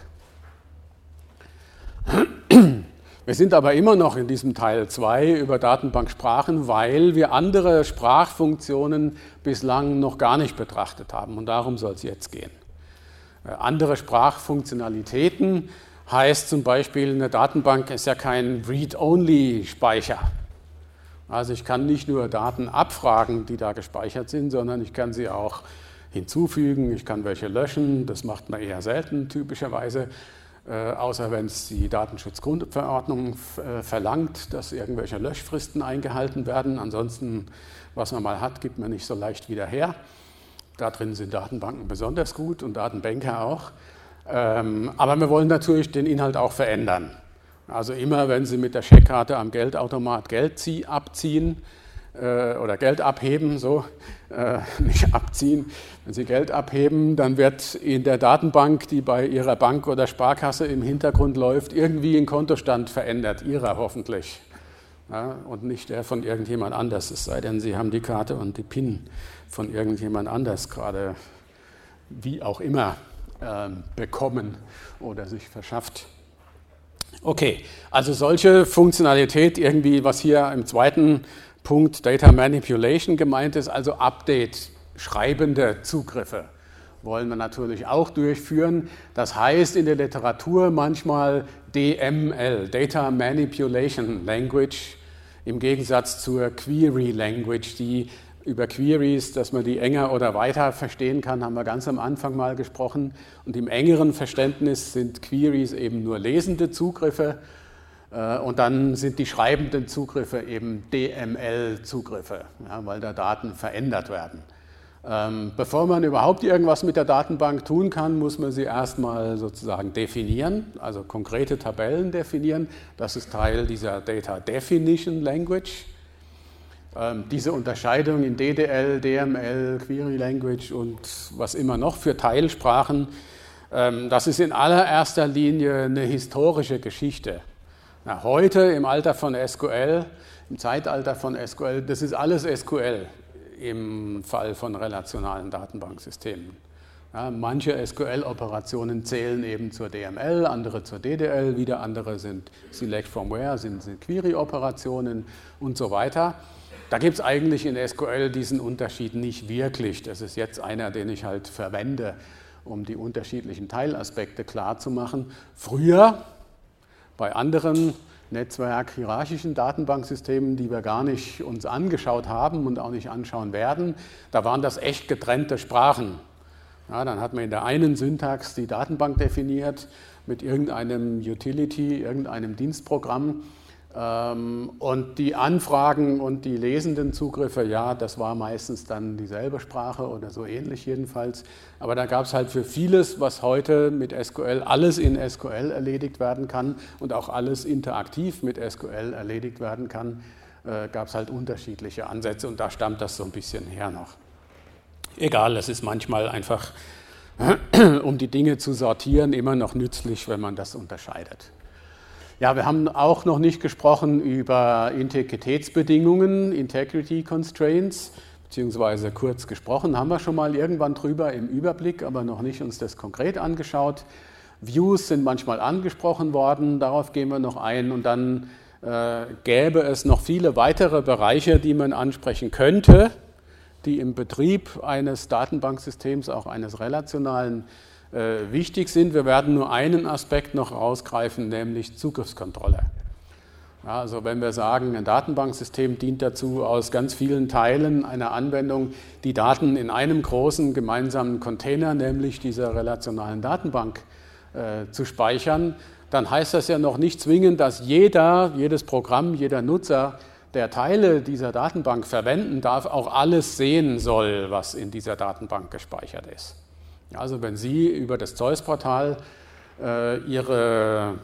Wir sind aber immer noch in diesem Teil 2 über Datenbanksprachen, weil wir andere Sprachfunktionen bislang noch gar nicht betrachtet haben und darum soll es jetzt gehen. Andere Sprachfunktionalitäten heißt zum Beispiel, eine Datenbank ist ja kein Read-Only-Speicher. Also ich kann nicht nur Daten abfragen, die da gespeichert sind, sondern ich kann sie auch hinzufügen, ich kann welche löschen, das macht man eher selten typischerweise. Außer wenn es die Datenschutzgrundverordnung verlangt, dass irgendwelche Löschfristen eingehalten werden. Ansonsten, was man mal hat, gibt man nicht so leicht wieder her. Da drin sind Datenbanken besonders gut und Datenbanker auch. Aber wir wollen natürlich den Inhalt auch verändern. Also immer, wenn Sie mit der Scheckkarte am Geldautomat Geld abziehen, oder Geld abheben, nicht abziehen. Wenn Sie Geld abheben, dann wird in der Datenbank, die bei Ihrer Bank oder Sparkasse im Hintergrund läuft, irgendwie ein Kontostand verändert, Ihrer hoffentlich. Ja, und nicht der von irgendjemand anders, es sei denn, Sie haben die Karte und die PIN von irgendjemand anders gerade, wie auch immer, bekommen oder sich verschafft. Okay, also solche Funktionalität irgendwie, was hier im zweiten Punkt Data Manipulation gemeint ist, also Update, schreibende Zugriffe, wollen wir natürlich auch durchführen. Das heißt in der Literatur manchmal DML, Data Manipulation Language, im Gegensatz zur Query Language, die über Queries, dass man die enger oder weiter verstehen kann, haben wir ganz am Anfang mal gesprochen. Und im engeren Verständnis sind Queries eben nur lesende Zugriffe. Und dann sind die schreibenden Zugriffe eben DML-Zugriffe, ja, weil da Daten verändert werden. Bevor man überhaupt irgendwas mit der Datenbank tun kann, muss man sie erstmal sozusagen definieren, also konkrete Tabellen definieren. Das ist Teil dieser Data Definition Language. Diese Unterscheidung in DDL, DML, Query Language und was immer noch für Teilsprachen, das ist in allererster Linie eine historische Geschichte. Na, heute im Alter von SQL, im Zeitalter von SQL, das ist alles SQL im Fall von relationalen Datenbanksystemen. Ja, manche SQL-Operationen zählen eben zur DML, andere zur DDL, wieder andere sind Select from Where, sind Query-Operationen und so weiter. Da gibt es eigentlich in SQL diesen Unterschied nicht wirklich. Das ist jetzt einer, den ich halt verwende, um die unterschiedlichen Teilaspekte klarzumachen. Früher, bei anderen Netzwerk-hierarchischen Datenbanksystemen, die wir gar nicht uns angeschaut haben und auch nicht anschauen werden, da waren das echt getrennte Sprachen. Ja, dann hat man in der einen Syntax die Datenbank definiert mit irgendeinem Utility, irgendeinem Dienstprogramm Und die Anfragen und die lesenden Zugriffe, ja, das war meistens dann dieselbe Sprache oder so ähnlich jedenfalls. Aber da gab es halt für vieles, was heute mit SQL, alles in SQL erledigt werden kann und auch alles interaktiv mit SQL erledigt werden kann, gab es halt unterschiedliche Ansätze und da stammt das so ein bisschen her noch. Egal, es ist manchmal einfach, um die Dinge zu sortieren, immer noch nützlich, wenn man das unterscheidet. Ja, wir haben auch noch nicht gesprochen über Integritätsbedingungen, Integrity Constraints, beziehungsweise kurz gesprochen, haben wir schon mal irgendwann drüber im Überblick, aber noch nicht uns das konkret angeschaut. Views sind manchmal angesprochen worden, darauf gehen wir noch ein und dann gäbe es noch viele weitere Bereiche, die man ansprechen könnte, die im Betrieb eines Datenbanksystems, auch eines relationalen, wichtig sind. Wir werden nur einen Aspekt noch rausgreifen, nämlich Zugriffskontrolle. Ja, also wenn wir sagen, ein Datenbanksystem dient dazu, aus ganz vielen Teilen einer Anwendung die Daten in einem großen gemeinsamen Container, nämlich dieser relationalen Datenbank, zu speichern, dann heißt das ja noch nicht zwingend, dass jedes Programm, jeder Nutzer, der Teile dieser Datenbank verwenden darf, auch alles sehen soll, was in dieser Datenbank gespeichert ist. Also wenn Sie über das Zeus-Portal Ihre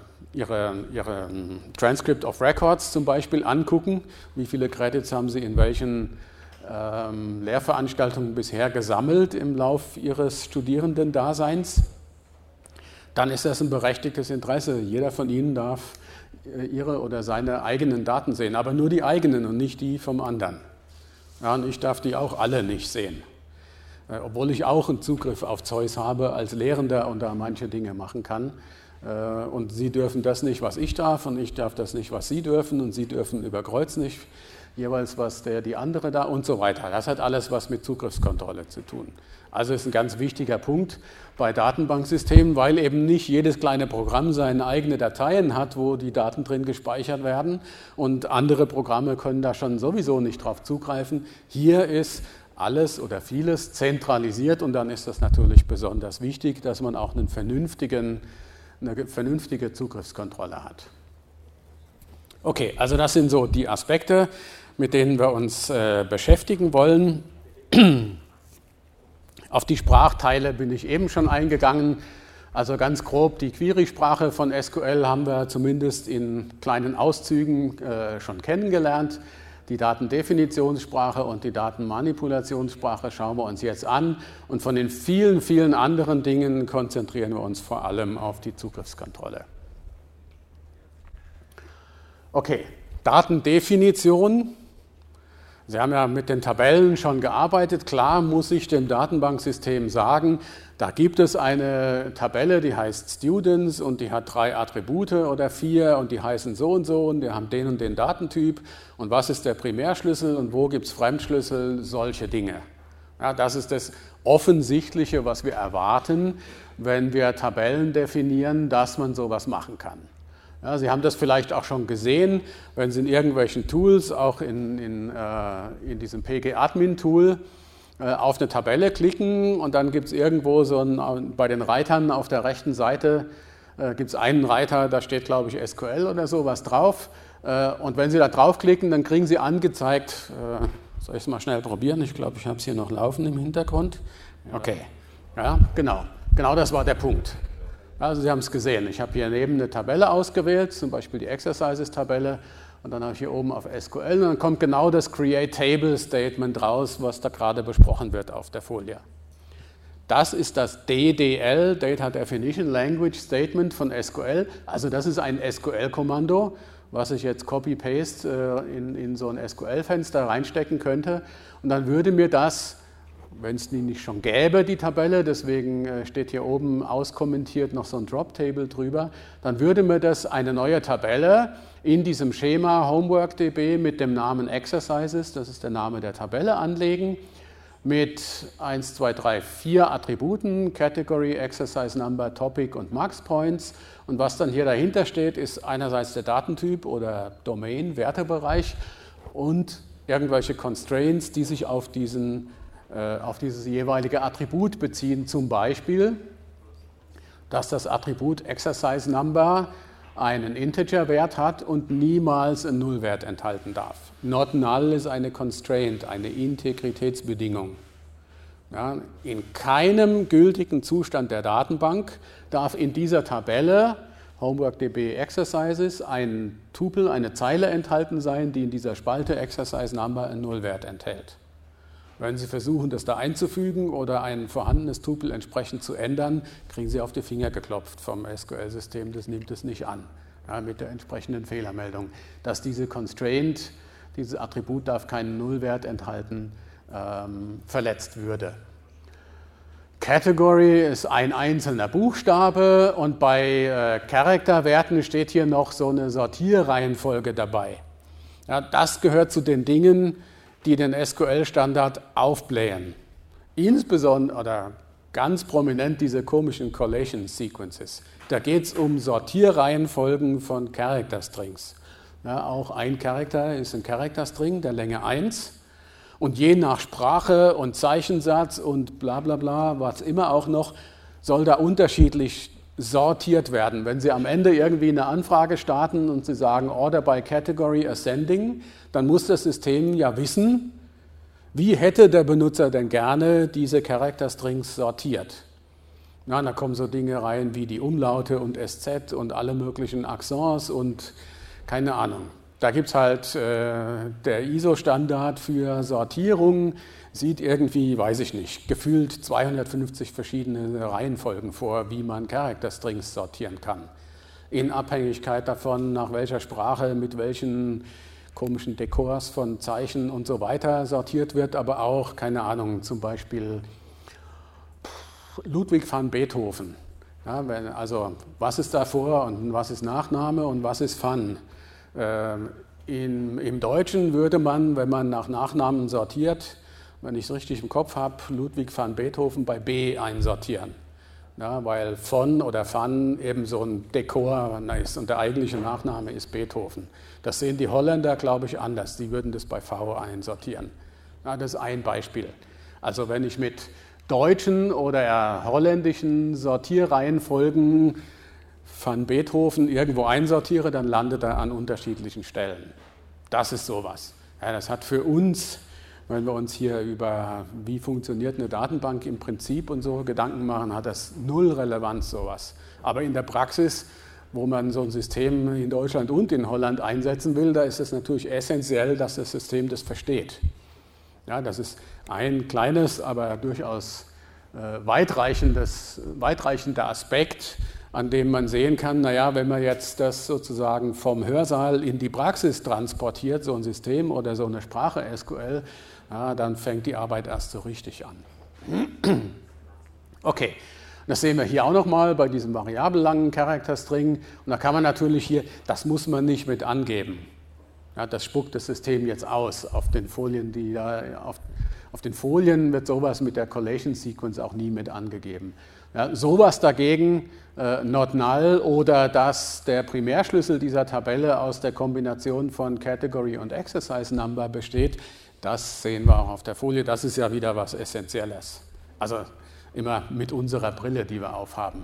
Transcript of Records zum Beispiel angucken, wie viele Credits haben Sie in welchen Lehrveranstaltungen bisher gesammelt im Lauf Ihres Studierendendaseins, dann ist das ein berechtigtes Interesse. Jeder von Ihnen darf Ihre oder seine eigenen Daten sehen, aber nur die eigenen und nicht die vom anderen. Ja, und ich darf die auch alle nicht sehen. Obwohl ich auch einen Zugriff auf Zeus habe als Lehrender und da manche Dinge machen kann. Und Sie dürfen das nicht, was ich darf, und ich darf das nicht, was Sie dürfen, und Sie dürfen über Kreuz nicht jeweils, was die andere da und so weiter. Das hat alles was mit Zugriffskontrolle zu tun. Also ist ein ganz wichtiger Punkt bei Datenbanksystemen, weil eben nicht jedes kleine Programm seine eigenen Dateien hat, wo die Daten drin gespeichert werden, und andere Programme können da schon sowieso nicht drauf zugreifen. Hier ist alles oder vieles zentralisiert und dann ist das natürlich besonders wichtig, dass man auch eine vernünftige Zugriffskontrolle hat. Okay, also das sind so die Aspekte, mit denen wir uns beschäftigen wollen. Auf die Sprachteile bin ich eben schon eingegangen. Also ganz grob, die Query-Sprache von SQL haben wir zumindest in kleinen Auszügen schon kennengelernt. Die Datendefinitionssprache und die Datenmanipulationssprache schauen wir uns jetzt an. Und von den vielen, vielen anderen Dingen konzentrieren wir uns vor allem auf die Zugriffskontrolle. Okay, Datendefinition. Sie haben ja mit den Tabellen schon gearbeitet. Klar muss ich dem Datenbanksystem sagen, da gibt es eine Tabelle, die heißt Students und die hat 3 Attribute oder 4 und die heißen so und die haben den und den Datentyp. Und was ist der Primärschlüssel und wo gibt es Fremdschlüssel? Solche Dinge. Ja, das ist das Offensichtliche, was wir erwarten, wenn wir Tabellen definieren, dass man sowas machen kann. Ja, Sie haben das vielleicht auch schon gesehen, wenn Sie in irgendwelchen Tools, auch in diesem PG-Admin-Tool, auf eine Tabelle klicken und dann gibt es irgendwo bei den Reitern auf der rechten Seite gibt es einen Reiter, da steht glaube ich SQL oder sowas drauf, und wenn Sie da draufklicken, dann kriegen Sie angezeigt, soll ich es mal schnell probieren, ich glaube ich habe es hier noch laufen im Hintergrund, okay, ja, genau das war der Punkt. Also Sie haben es gesehen, ich habe hier neben eine Tabelle ausgewählt, zum Beispiel die Exercises-Tabelle, und dann habe ich hier oben auf SQL und dann kommt genau das Create Table Statement raus, was da gerade besprochen wird auf der Folie. Das ist das DDL, Data Definition Language Statement von SQL, also das ist ein SQL-Kommando, was ich jetzt Copy-Paste in so ein SQL-Fenster reinstecken könnte, und dann würde mir das, wenn es die nicht schon gäbe, die Tabelle, deswegen steht hier oben auskommentiert noch so ein Drop-Table drüber, dann würde mir das eine neue Tabelle in diesem Schema HomeworkDB mit dem Namen Exercises, das ist der Name der Tabelle, anlegen, mit 1, 2, 3, 4 Attributen, Category, Exercise Number, Topic und Max Points. Und was dann hier dahinter steht, ist einerseits der Datentyp oder Domain, Wertebereich und irgendwelche Constraints, die sich auf dieses jeweilige Attribut beziehen. Zum Beispiel, dass das Attribut Exercise Number einen Integer-Wert hat und niemals einen Nullwert enthalten darf. Not null ist eine Constraint, eine Integritätsbedingung. Ja, in keinem gültigen Zustand der Datenbank darf in dieser Tabelle HomeworkDB Exercises ein Tupel, eine Zeile enthalten sein, die in dieser Spalte Exercise Number einen Nullwert enthält. Wenn Sie versuchen, das da einzufügen oder ein vorhandenes Tupel entsprechend zu ändern, kriegen Sie auf die Finger geklopft vom SQL-System, das nimmt es nicht an, ja, mit der entsprechenden Fehlermeldung, dass diese Constraint, dieses Attribut darf keinen Nullwert enthalten, verletzt würde. Category ist ein einzelner Buchstabe und bei Charakterwerten steht hier noch so eine Sortierreihenfolge dabei. Ja, das gehört zu den Dingen, die den SQL-Standard aufblähen. Insbesondere oder ganz prominent diese komischen Collation Sequences. Da geht es um Sortierreihenfolgen von Character Strings. Ja, auch ein Charakter ist ein Character String der Länge 1 und je nach Sprache und Zeichensatz und bla bla bla, was immer auch noch, soll da unterschiedlich sortiert werden. Wenn Sie am Ende irgendwie eine Anfrage starten und Sie sagen Order by Category Ascending, dann muss das System ja wissen, wie hätte der Benutzer denn gerne diese Character Strings sortiert. Ja, da kommen so Dinge rein wie die Umlaute und SZ und alle möglichen Accents und keine Ahnung. Da gibt es halt der ISO-Standard für Sortierung, sieht irgendwie, weiß ich nicht, gefühlt 250 verschiedene Reihenfolgen vor, wie man Character Strings sortieren kann. In Abhängigkeit davon, nach welcher Sprache, mit welchen komischen Dekors von Zeichen und so weiter sortiert wird, aber auch, keine Ahnung, zum Beispiel Ludwig van Beethoven. Ja, also was ist davor und was ist Nachname und was ist van? Im Deutschen würde man, wenn man nach Nachnamen sortiert, wenn ich es richtig im Kopf habe, Ludwig van Beethoven bei B einsortieren. Ja, weil von oder van eben so ein Dekor ist und der eigentliche Nachname ist Beethoven. Das sehen die Holländer, glaube ich, anders. Die würden das bei V einsortieren. Ja, das ist ein Beispiel. Also wenn ich mit deutschen oder holländischen Sortierreihenfolgen van Beethoven irgendwo einsortiere, dann landet er an unterschiedlichen Stellen. Das ist sowas. Ja, das hat für uns, wenn wir uns hier über wie funktioniert eine Datenbank im Prinzip und so Gedanken machen, hat das null Relevanz sowas. Aber in der Praxis, wo man so ein System in Deutschland und in Holland einsetzen will, da ist es natürlich essentiell, dass das System das versteht. Ja, das ist ein kleines, aber durchaus weitreichender Aspekt, an dem man sehen kann, naja, wenn man jetzt das sozusagen vom Hörsaal in die Praxis transportiert, so ein System oder so eine Sprache SQL, ja, dann fängt die Arbeit erst so richtig an. Okay, das sehen wir hier auch nochmal bei diesem variabellangen Character String. Und da kann man natürlich hier, das muss man nicht mit angeben. Ja, das spuckt das System jetzt aus auf den Folien, auf den Folien wird sowas mit der Collation Sequence auch nie mit angegeben. Ja, sowas dagegen, not null oder dass der Primärschlüssel dieser Tabelle aus der Kombination von Category und Exercise Number besteht, das sehen wir auch auf der Folie. Das ist ja wieder was Essentielles. Also immer mit unserer Brille, die wir aufhaben.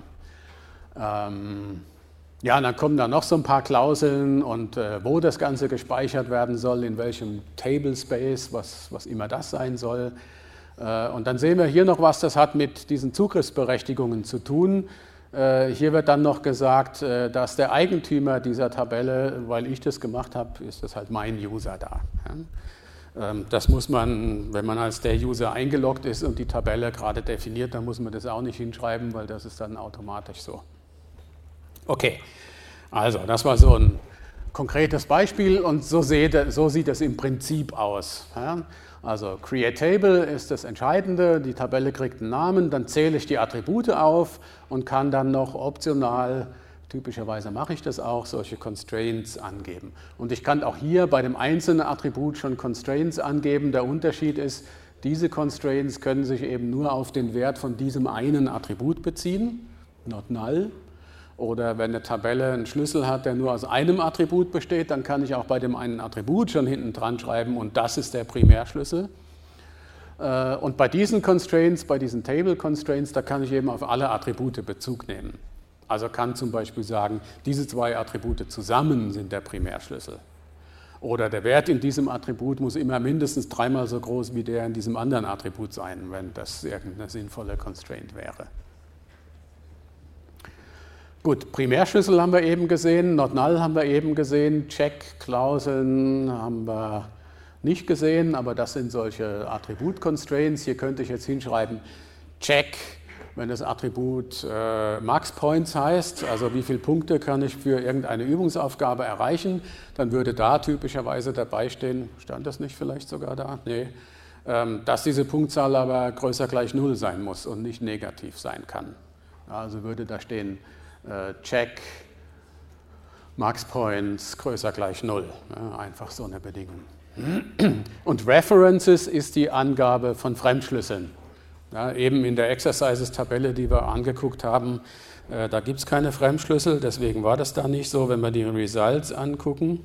Ja, und dann kommen da noch so ein paar Klauseln und wo das Ganze gespeichert werden soll, in welchem Table Space, was immer das sein soll. Und dann sehen wir hier noch was, das hat mit diesen Zugriffsberechtigungen zu tun. Hier wird dann noch gesagt, dass der Eigentümer dieser Tabelle, weil ich das gemacht habe, ist das halt mein User da. Das muss man, wenn man als der User eingeloggt ist und die Tabelle gerade definiert, dann muss man das auch nicht hinschreiben, weil das ist dann automatisch so. Okay, also das war so ein konkretes Beispiel und so sieht es im Prinzip aus. Also CreateTable ist das Entscheidende, die Tabelle kriegt einen Namen, dann zähle ich die Attribute auf und kann dann noch optional, typischerweise mache ich das auch, solche Constraints angeben. Und ich kann auch hier bei dem einzelnen Attribut schon Constraints angeben. Der Unterschied ist, diese Constraints können sich eben nur auf den Wert von diesem einen Attribut beziehen, not null. Oder wenn eine Tabelle einen Schlüssel hat, der nur aus einem Attribut besteht, dann kann ich auch bei dem einen Attribut schon hinten dran schreiben und das ist der Primärschlüssel. Und bei diesen Constraints, bei diesen Table Constraints, da kann ich eben auf alle Attribute Bezug nehmen. Also kann zum Beispiel sagen, diese zwei Attribute zusammen sind der Primärschlüssel. Oder der Wert in diesem Attribut muss immer mindestens 3-mal so groß wie der in diesem anderen Attribut sein, wenn das irgendeine sinnvolle Constraint wäre. Gut, Primärschlüssel haben wir eben gesehen, Not Null haben wir eben gesehen, Check-Klauseln haben wir nicht gesehen, aber das sind solche Attribut-Constraints. Hier könnte ich jetzt hinschreiben, Check, wenn das Attribut Max-Points heißt, also wie viele Punkte kann ich für irgendeine Übungsaufgabe erreichen, dann würde da typischerweise dabei stehen, stand das nicht vielleicht sogar da? Nee, dass diese Punktzahl aber größer gleich 0 sein muss und nicht negativ sein kann. Also würde da stehen, Check, Max-Points größer gleich 0, ja, einfach so eine Bedingung. Und References ist die Angabe von Fremdschlüsseln. Ja, eben in der Exercises-Tabelle, die wir angeguckt haben, da gibt es keine Fremdschlüssel, deswegen war das da nicht so. Wenn wir die Results angucken,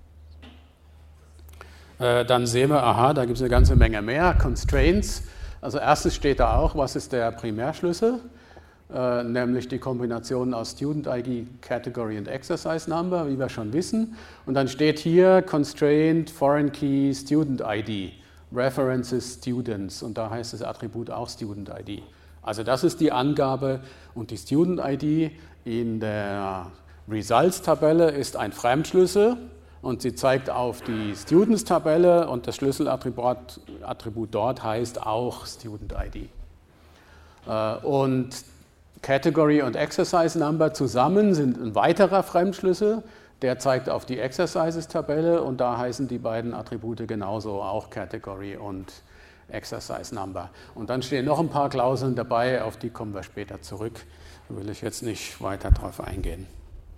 dann sehen wir, aha, da gibt es eine ganze Menge mehr. Constraints, also erstens steht da auch, was ist der Primärschlüssel, nämlich die Kombination aus Student ID, Category und Exercise Number, wie wir schon wissen. Und dann steht hier Constraint, Foreign Key, Student ID. References Students und da heißt das Attribut auch Student ID. Also das ist die Angabe und die Student ID in der Results-Tabelle ist ein Fremdschlüssel und sie zeigt auf die Students-Tabelle und das Schlüsselattribut dort heißt auch Student ID. Und Category und Exercise Number zusammen sind ein weiterer Fremdschlüssel. Der zeigt auf die Exercises-Tabelle und da heißen die beiden Attribute genauso, auch Category und Exercise Number. Und dann stehen noch ein paar Klauseln dabei, auf die kommen wir später zurück. Da will ich jetzt nicht weiter drauf eingehen.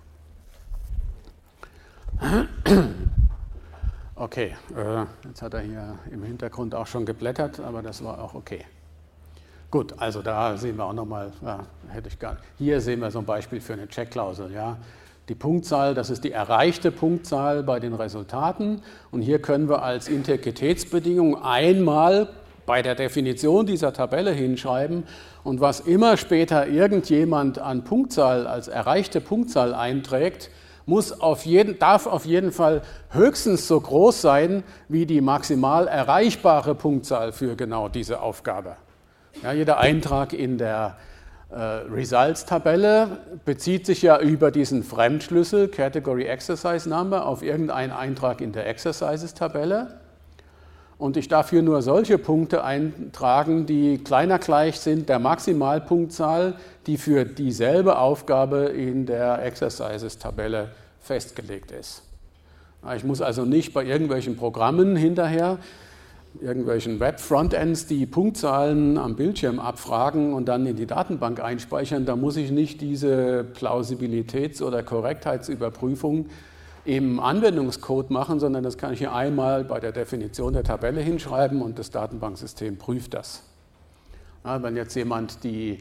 Okay, jetzt hat er hier im Hintergrund auch schon geblättert, aber das war auch okay. Gut, also da sehen wir auch nochmal, hier sehen wir so ein Beispiel für eine Check-Klausel, ja. Die Punktzahl, das ist die erreichte Punktzahl bei den Resultaten. Und hier können wir als Integritätsbedingung einmal bei der Definition dieser Tabelle hinschreiben. Und was immer später irgendjemand an Punktzahl als erreichte Punktzahl einträgt, darf auf jeden Fall höchstens so groß sein wie die maximal erreichbare Punktzahl für genau diese Aufgabe. Ja, jeder Eintrag in der Results-Tabelle bezieht sich ja über diesen Fremdschlüssel Category Exercise Number auf irgendeinen Eintrag in der Exercises-Tabelle und ich darf hier nur solche Punkte eintragen, die kleiner gleich sind der Maximalpunktzahl, die für dieselbe Aufgabe in der Exercises-Tabelle festgelegt ist. Ich muss also nicht bei irgendwelchen Programmen hinterher irgendwelchen Web-Frontends die Punktzahlen am Bildschirm abfragen und dann in die Datenbank einspeichern, da muss ich nicht diese Plausibilitäts- oder Korrektheitsüberprüfung im Anwendungscode machen, sondern das kann ich hier einmal bei der Definition der Tabelle hinschreiben und das Datenbanksystem prüft das. Ja, wenn jetzt jemand die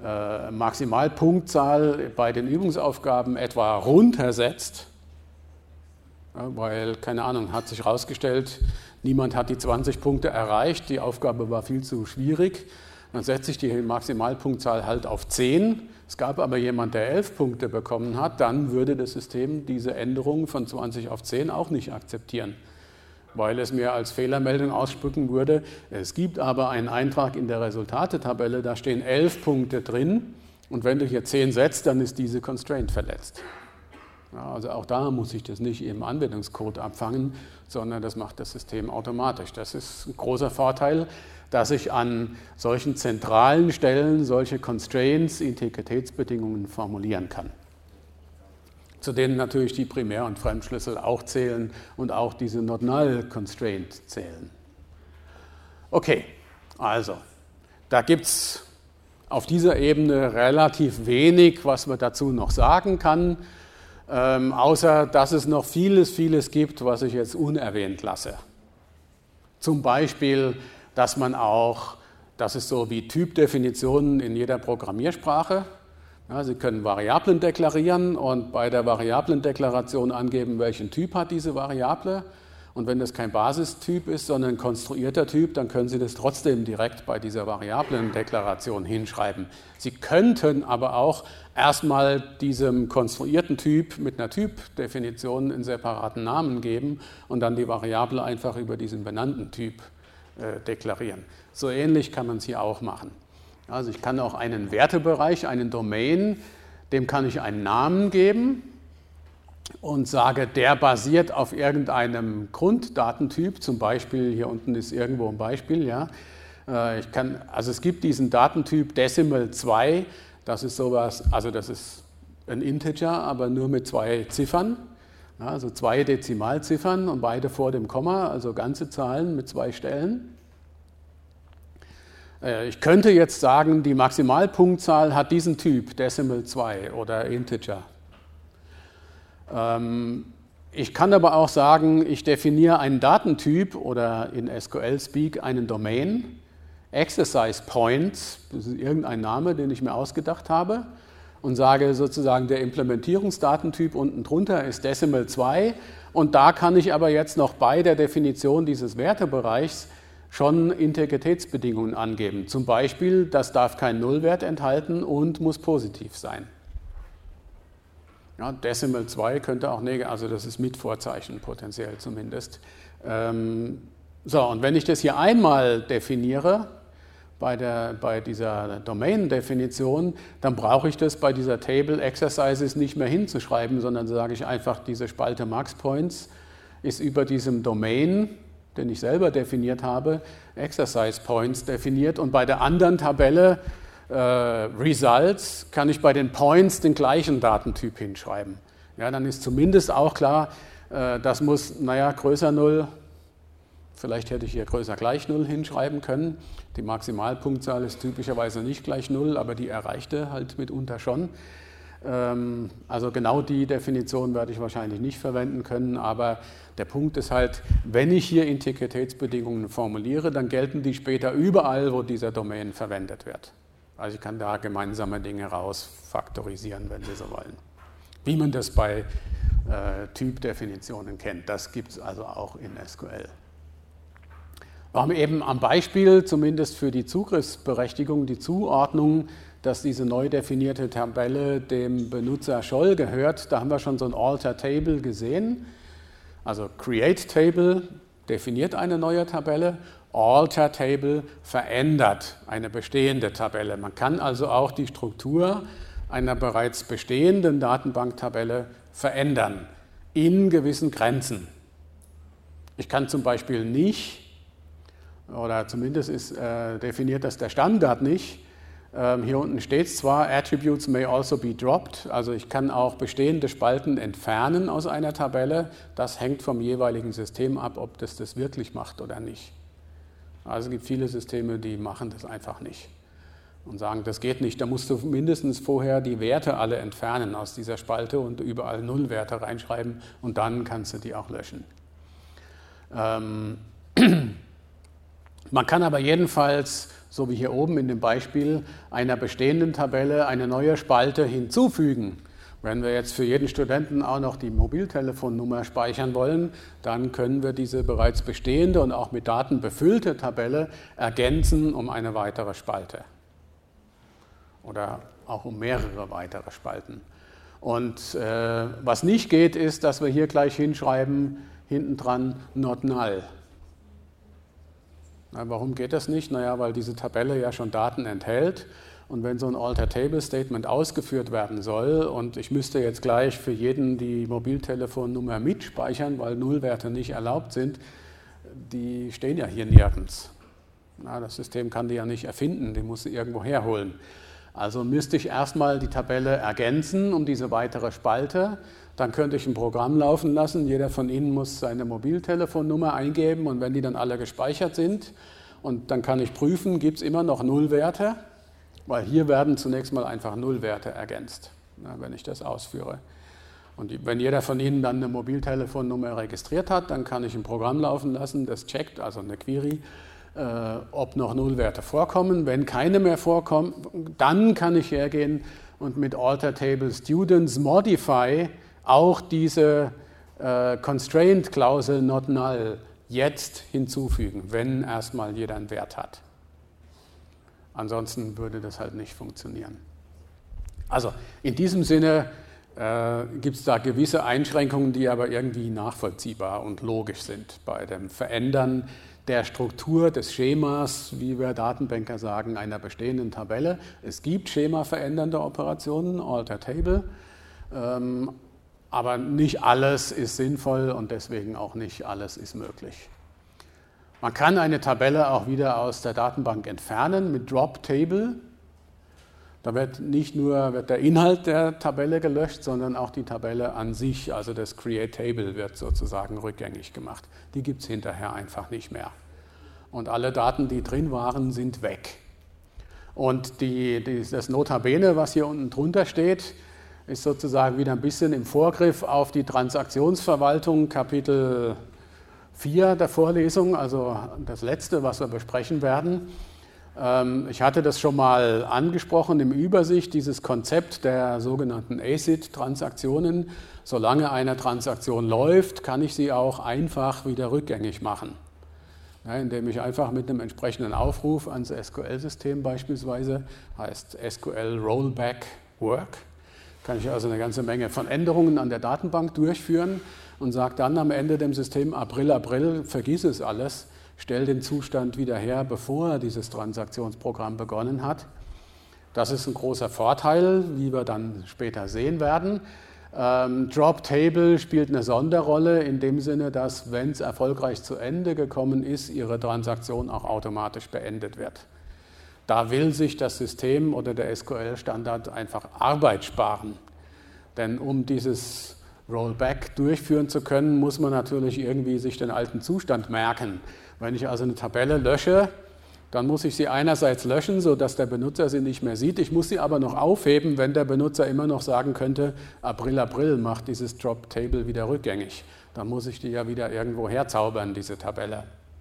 Maximalpunktzahl bei den Übungsaufgaben etwa runtersetzt, ja, weil, keine Ahnung, hat sich herausgestellt, niemand hat die 20 Punkte erreicht, die Aufgabe war viel zu schwierig. Dann setze ich die Maximalpunktzahl halt auf 10. Es gab aber jemand, der 11 Punkte bekommen hat, dann würde das System diese Änderung von 20 auf 10 auch nicht akzeptieren, weil es mir als Fehlermeldung ausspucken würde. Es gibt aber einen Eintrag in der Resultatetabelle, da stehen 11 Punkte drin und wenn du hier 10 setzt, dann ist diese Constraint verletzt. Ja, also auch da muss ich das nicht im Anwendungscode abfangen, sondern das macht das System automatisch. Das ist ein großer Vorteil, dass ich an solchen zentralen Stellen solche Constraints, Integritätsbedingungen formulieren kann. Zu denen natürlich die Primär- und Fremdschlüssel auch zählen und auch diese Not-Null-Constraint zählen. Okay, also da gibt es auf dieser Ebene relativ wenig, was man dazu noch sagen kann. Außer dass es noch vieles gibt, was ich jetzt unerwähnt lasse. Zum Beispiel, dass es so wie Typdefinitionen in jeder Programmiersprache. Ja, Sie können Variablen deklarieren und bei der Variablendeklaration angeben, welchen Typ hat diese Variable. Und wenn das kein Basistyp ist, sondern ein konstruierter Typ, dann können Sie das trotzdem direkt bei dieser Variablendeklaration hinschreiben. Sie könnten aber auch erstmal diesem konstruierten Typ mit einer Typdefinition einen separaten Namen geben und dann die Variable einfach über diesen benannten Typ deklarieren. So ähnlich kann man es hier auch machen. Also ich kann auch einen Wertebereich, einen Domain, dem kann ich einen Namen geben und sage, der basiert auf irgendeinem Grunddatentyp, zum Beispiel, hier unten ist irgendwo ein Beispiel, ja. Also es gibt diesen Datentyp Decimal 2, das ist sowas, also das ist ein Integer, aber nur mit 2 Ziffern, ja, also 2 Dezimalziffern und beide vor dem Komma, also ganze Zahlen mit 2 Stellen. Ich könnte jetzt sagen, die Maximalpunktzahl hat diesen Typ, Decimal 2 oder Integer. Ich kann aber auch sagen, ich definiere einen Datentyp oder in SQL-Speak einen Domain, Exercise Points, das ist irgendein Name, den ich mir ausgedacht habe, und sage sozusagen, der Implementierungsdatentyp unten drunter ist Decimal 2 und da kann ich aber jetzt noch bei der Definition dieses Wertebereichs schon Integritätsbedingungen angeben. Zum Beispiel, das darf keinen Nullwert enthalten und muss positiv sein. Ja, Decimal 2 könnte auch negativ, also das ist mit Vorzeichen potenziell zumindest. So, und wenn ich das hier einmal definiere, bei dieser Domain-Definition, dann brauche ich das bei dieser Table Exercises nicht mehr hinzuschreiben, sondern sage ich einfach, diese Spalte MaxPoints ist über diesem Domain, den ich selber definiert habe, Exercise Points definiert und bei der anderen Tabelle Results kann ich bei den Points den gleichen Datentyp hinschreiben. Ja, dann ist zumindest auch klar, das muss, größer 0, vielleicht hätte ich hier größer gleich 0 hinschreiben können. Die Maximalpunktzahl ist typischerweise nicht gleich 0, aber die erreichte halt mitunter schon. Also genau die Definition werde ich wahrscheinlich nicht verwenden können, aber der Punkt ist halt, wenn ich hier Integritätsbedingungen formuliere, dann gelten die später überall, wo dieser Domain verwendet wird. Also ich kann da gemeinsame Dinge rausfaktorisieren, wenn Sie so wollen. Wie man das bei Typdefinitionen kennt, das gibt es also auch in SQL. Wir haben eben am Beispiel, zumindest für die Zugriffsberechtigung, die Zuordnung, dass diese neu definierte Tabelle dem Benutzer Scholl gehört. Da haben wir schon so ein Alter Table gesehen. Also Create Table definiert eine neue Tabelle, Alter Table verändert eine bestehende Tabelle. Man kann also auch die Struktur einer bereits bestehenden Datenbanktabelle verändern in gewissen Grenzen. Ich kann zum Beispiel nicht, oder zumindest ist definiert das der Standard nicht, hier unten steht es zwar, Attributes may also be dropped, also ich kann auch bestehende Spalten entfernen aus einer Tabelle, das hängt vom jeweiligen System ab, ob das wirklich macht oder nicht. Also es gibt viele Systeme, die machen das einfach nicht und sagen, das geht nicht, da musst du mindestens vorher die Werte alle entfernen aus dieser Spalte und überall Nullwerte reinschreiben und dann kannst du die auch löschen. Man kann aber jedenfalls, so wie hier oben in dem Beispiel, einer bestehenden Tabelle eine neue Spalte hinzufügen. Wenn wir jetzt für jeden Studenten auch noch die Mobiltelefonnummer speichern wollen, dann können wir diese bereits bestehende und auch mit Daten befüllte Tabelle ergänzen um eine weitere Spalte. Oder auch um mehrere weitere Spalten. Und was nicht geht, ist, dass wir hier gleich hinschreiben, hinten dran not null. Na, warum geht das nicht? Naja, weil diese Tabelle ja schon Daten enthält. Und wenn so ein Alter-Table-Statement ausgeführt werden soll und ich müsste jetzt gleich für jeden die Mobiltelefonnummer mitspeichern, weil Nullwerte nicht erlaubt sind, die stehen ja hier nirgends. Na, das System kann die ja nicht erfinden, die muss sie irgendwo herholen. Also müsste ich erstmal die Tabelle ergänzen um diese weitere Spalte. Dann könnte ich ein Programm laufen lassen. Jeder von Ihnen muss seine Mobiltelefonnummer eingeben und wenn die dann alle gespeichert sind, und dann kann ich prüfen, gibt es immer noch Nullwerte, weil hier werden zunächst mal einfach Nullwerte ergänzt, wenn ich das ausführe. Und wenn jeder von Ihnen dann eine Mobiltelefonnummer registriert hat, dann kann ich ein Programm laufen lassen, das checkt, also eine Query, ob noch Nullwerte vorkommen. Wenn keine mehr vorkommen, dann kann ich hergehen und mit Alter Table Students Modify auch diese Constraint-Klausel not null jetzt hinzufügen, wenn erstmal jeder einen Wert hat. Ansonsten würde das halt nicht funktionieren. Also in diesem Sinne gibt es da gewisse Einschränkungen, die aber irgendwie nachvollziehbar und logisch sind bei dem Verändern der Struktur des Schemas, wie wir Datenbanker sagen, einer bestehenden Tabelle. Es gibt schemaverändernde Operationen, Alter Table, aber nicht alles ist sinnvoll und deswegen auch nicht alles ist möglich. Man kann eine Tabelle auch wieder aus der Datenbank entfernen mit Drop Table. Da wird nicht nur der Inhalt der Tabelle gelöscht, sondern auch die Tabelle an sich, also das Create Table wird sozusagen rückgängig gemacht. Die gibt es hinterher einfach nicht mehr. Und alle Daten, die drin waren, sind weg. Und das Notabene, was hier unten drunter steht, ist sozusagen wieder ein bisschen im Vorgriff auf die Transaktionsverwaltung, Kapitel 4 der Vorlesung, also das letzte, was wir besprechen werden. Ich hatte das schon mal angesprochen im Übersicht, dieses Konzept der sogenannten ACID-Transaktionen. Solange eine Transaktion läuft, kann ich sie auch einfach wieder rückgängig machen. Ja, indem ich einfach mit einem entsprechenden Aufruf ans SQL-System beispielsweise, heißt SQL Rollback Work, kann ich also eine ganze Menge von Änderungen an der Datenbank durchführen und sage dann am Ende dem System April, vergiss es alles, stell den Zustand wieder her, bevor dieses Transaktionsprogramm begonnen hat. Das ist ein großer Vorteil, wie wir dann später sehen werden. Drop Table spielt eine Sonderrolle in dem Sinne, dass, wenn es erfolgreich zu Ende gekommen ist, Ihre Transaktion auch automatisch beendet wird. Da will sich das System oder der SQL-Standard einfach Arbeit sparen. Denn um dieses Rollback durchführen zu können, muss man natürlich irgendwie sich den alten Zustand merken. Wenn ich also eine Tabelle lösche, dann muss ich sie einerseits löschen, sodass der Benutzer sie nicht mehr sieht. Ich muss sie aber noch aufheben, wenn der Benutzer immer noch sagen könnte, April macht dieses Drop Table wieder rückgängig. Dann muss ich die ja wieder irgendwo herzaubern, diese Tabelle.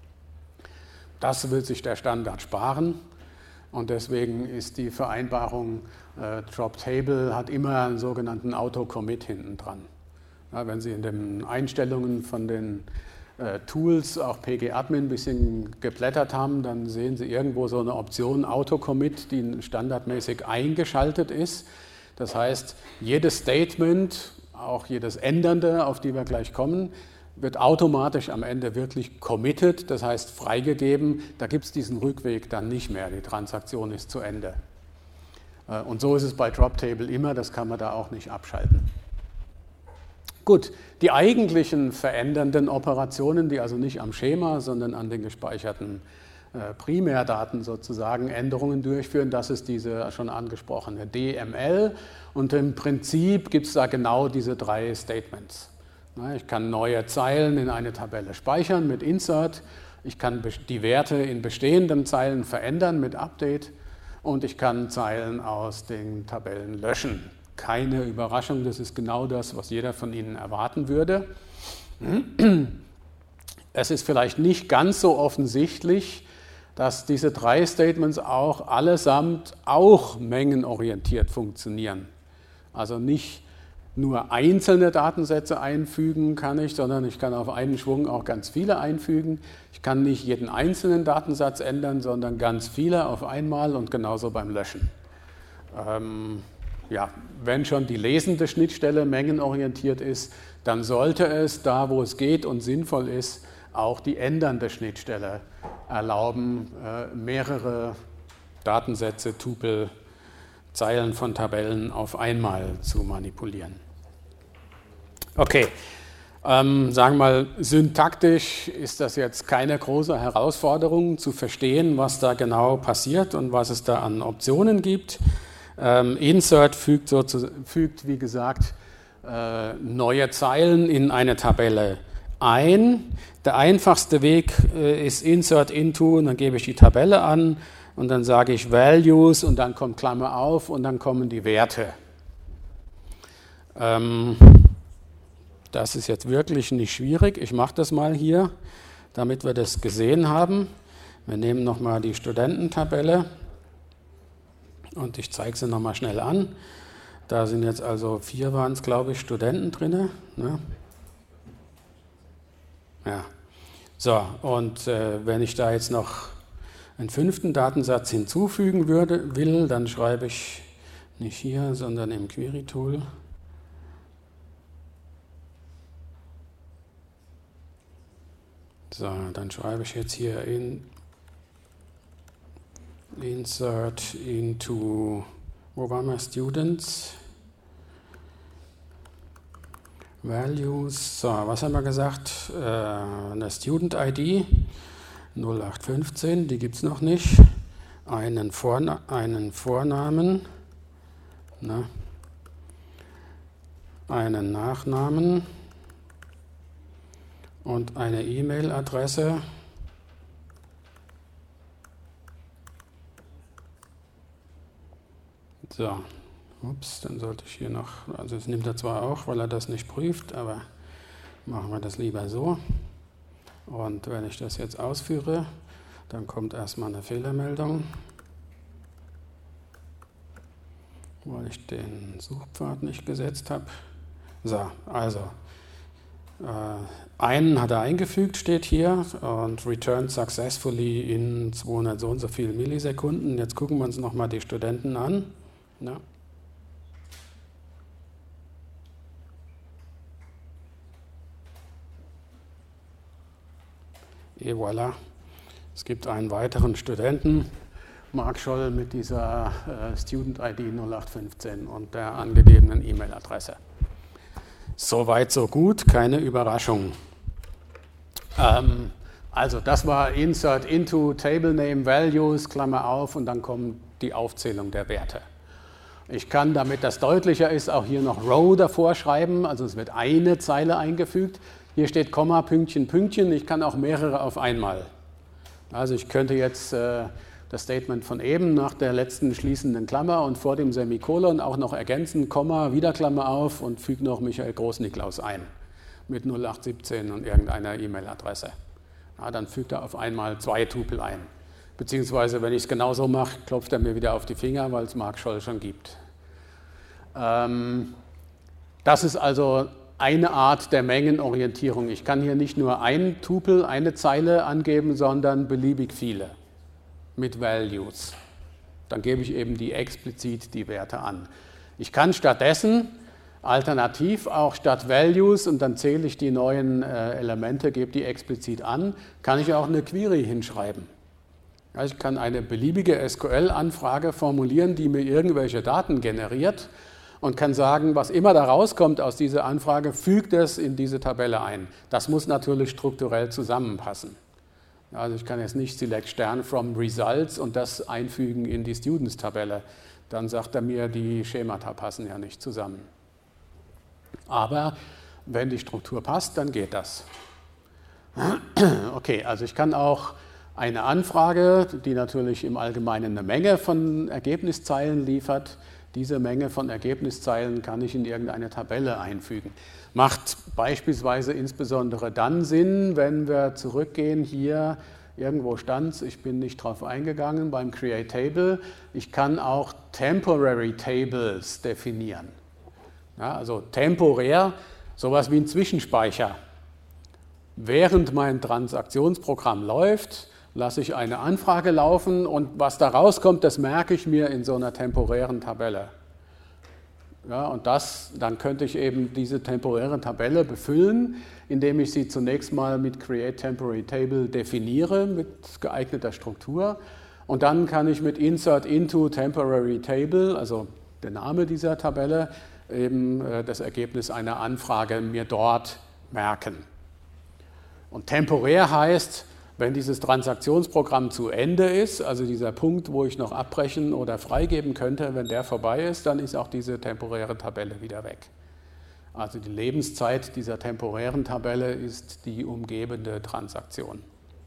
Das will sich der Standard sparen und deswegen ist die Vereinbarung Drop Table hat immer einen sogenannten Auto-Commit hinten dran. Ja, wenn Sie in den Einstellungen von den Tools, auch PG-Admin, ein bisschen geblättert haben, dann sehen Sie irgendwo so eine Option Auto-Commit, die standardmäßig eingeschaltet ist. Das heißt, jedes Statement, auch jedes Ändernde, auf die wir gleich kommen, wird automatisch am Ende wirklich committed, das heißt freigegeben. Da gibt es diesen Rückweg dann nicht mehr, die Transaktion ist zu Ende. Und so ist es bei Drop Table immer, das kann man da auch nicht abschalten. Gut, die eigentlichen verändernden Operationen, die also nicht am Schema, sondern an den gespeicherten Primärdaten sozusagen Änderungen durchführen, das ist diese schon angesprochene DML und im Prinzip gibt es da genau diese 3 Statements. Ich kann neue Zeilen in eine Tabelle speichern mit Insert, ich kann die Werte in bestehenden Zeilen verändern mit Update und ich kann Zeilen aus den Tabellen löschen. Keine Überraschung, das ist genau das, was jeder von Ihnen erwarten würde. Es ist vielleicht nicht ganz so offensichtlich, dass diese 3 Statements auch allesamt auch mengenorientiert funktionieren. Also nicht nur einzelne Datensätze einfügen kann ich, sondern ich kann auf einen Schwung auch ganz viele einfügen. Ich kann nicht jeden einzelnen Datensatz ändern, sondern ganz viele auf einmal und genauso beim Löschen. Ja, wenn schon die lesende Schnittstelle mengenorientiert ist, dann sollte es da, wo es geht und sinnvoll ist, auch die ändernde Schnittstelle erlauben, mehrere Datensätze, Tupel, Zeilen von Tabellen auf einmal zu manipulieren. Okay, sagen wir mal, syntaktisch ist das jetzt keine große Herausforderung zu verstehen, was da genau passiert und was es da an Optionen gibt. Insert fügt, wie gesagt, neue Zeilen in eine Tabelle ein. Der einfachste Weg ist Insert into und dann gebe ich die Tabelle an und dann sage ich Values und dann kommt Klammer auf und dann kommen die Werte. Das ist jetzt wirklich nicht schwierig. Ich mache das mal hier, damit wir das gesehen haben. Wir nehmen nochmal die Studententabelle. Und ich zeige sie nochmal schnell an. Da sind jetzt also 4 waren es, glaube ich, Studenten drin. Ne? Ja. So, und wenn ich da jetzt noch einen 5. Datensatz hinzufügen will, dann schreibe ich nicht hier, sondern im Query-Tool. So, dann schreibe ich jetzt hier insert into, wo waren wir, Students, Values, so, was haben wir gesagt, eine Student-ID 0815, die gibt es noch nicht, einen Vornamen, einen Nachnamen und eine E-Mail-Adresse. So, ups, dann sollte ich hier noch, also das nimmt er zwar auch, weil er das nicht prüft, aber machen wir das lieber so. Und wenn ich das jetzt ausführe, dann kommt erstmal eine Fehlermeldung, weil ich den Suchpfad nicht gesetzt habe. So, also einen hat er eingefügt, steht hier, und returned successfully in 200 so und so viele Millisekunden. Jetzt gucken wir uns nochmal die Studenten an. Ja. Et voilà. Es gibt einen weiteren Studenten, Marc Scholl, mit dieser Student-ID 0815 und der angegebenen E-Mail-Adresse. Soweit, so gut, keine Überraschung. Also das war Insert into Table Name Values, Klammer auf, und dann kommt die Aufzählung der Werte. Ich kann, damit das deutlicher ist, auch hier noch Row davor schreiben, also es wird eine Zeile eingefügt. Hier steht Komma, Pünktchen, Pünktchen, ich kann auch mehrere auf einmal. Also ich könnte jetzt das Statement von eben nach der letzten schließenden Klammer und vor dem Semikolon auch noch ergänzen, Komma, wieder Klammer auf und füge noch Michael Groß-Niklaus ein mit 0817 und irgendeiner E-Mail-Adresse. Ja, dann fügt er auf einmal 2 Tupel ein. Beziehungsweise, wenn ich es genauso mache, klopft er mir wieder auf die Finger, weil es Marc Scholl schon gibt. Das ist also eine Art der Mengenorientierung. Ich kann hier nicht nur ein Tupel, eine Zeile angeben, sondern beliebig viele mit Values. Dann gebe ich eben explizit die Werte an. Ich kann stattdessen alternativ auch statt Values, und dann zähle ich die neuen Elemente, gebe die explizit an, kann ich auch eine Query hinschreiben. Also ich kann eine beliebige SQL-Anfrage formulieren, die mir irgendwelche Daten generiert, und kann sagen, was immer da rauskommt aus dieser Anfrage, fügt es in diese Tabelle ein. Das muss natürlich strukturell zusammenpassen. Also ich kann jetzt nicht select Stern from Results und das einfügen in die Students-Tabelle. Dann sagt er mir, die Schemata passen ja nicht zusammen. Aber wenn die Struktur passt, dann geht das. Okay, also ich kann auch eine Anfrage, die natürlich im Allgemeinen eine Menge von Ergebniszeilen liefert, diese Menge von Ergebniszeilen kann ich in irgendeine Tabelle einfügen. Macht beispielsweise insbesondere dann Sinn, wenn wir zurückgehen, hier irgendwo stand es, ich bin nicht drauf eingegangen, beim Create Table. Ich kann auch Temporary Tables definieren. Ja, also temporär, sowas wie ein Zwischenspeicher. Während mein Transaktionsprogramm läuft, lasse ich eine Anfrage laufen und was da rauskommt, das merke ich mir in so einer temporären Tabelle. Ja, und dann könnte ich eben diese temporäre Tabelle befüllen, indem ich sie zunächst mal mit Create Temporary Table definiere, mit geeigneter Struktur. Und dann kann ich mit Insert into Temporary Table, also der Name dieser Tabelle, eben das Ergebnis einer Anfrage mir dort merken. Und temporär heißt, wenn dieses Transaktionsprogramm zu Ende ist, also dieser Punkt, wo ich noch abbrechen oder freigeben könnte, wenn der vorbei ist, dann ist auch diese temporäre Tabelle wieder weg. Also die Lebenszeit dieser temporären Tabelle ist die umgebende Transaktion.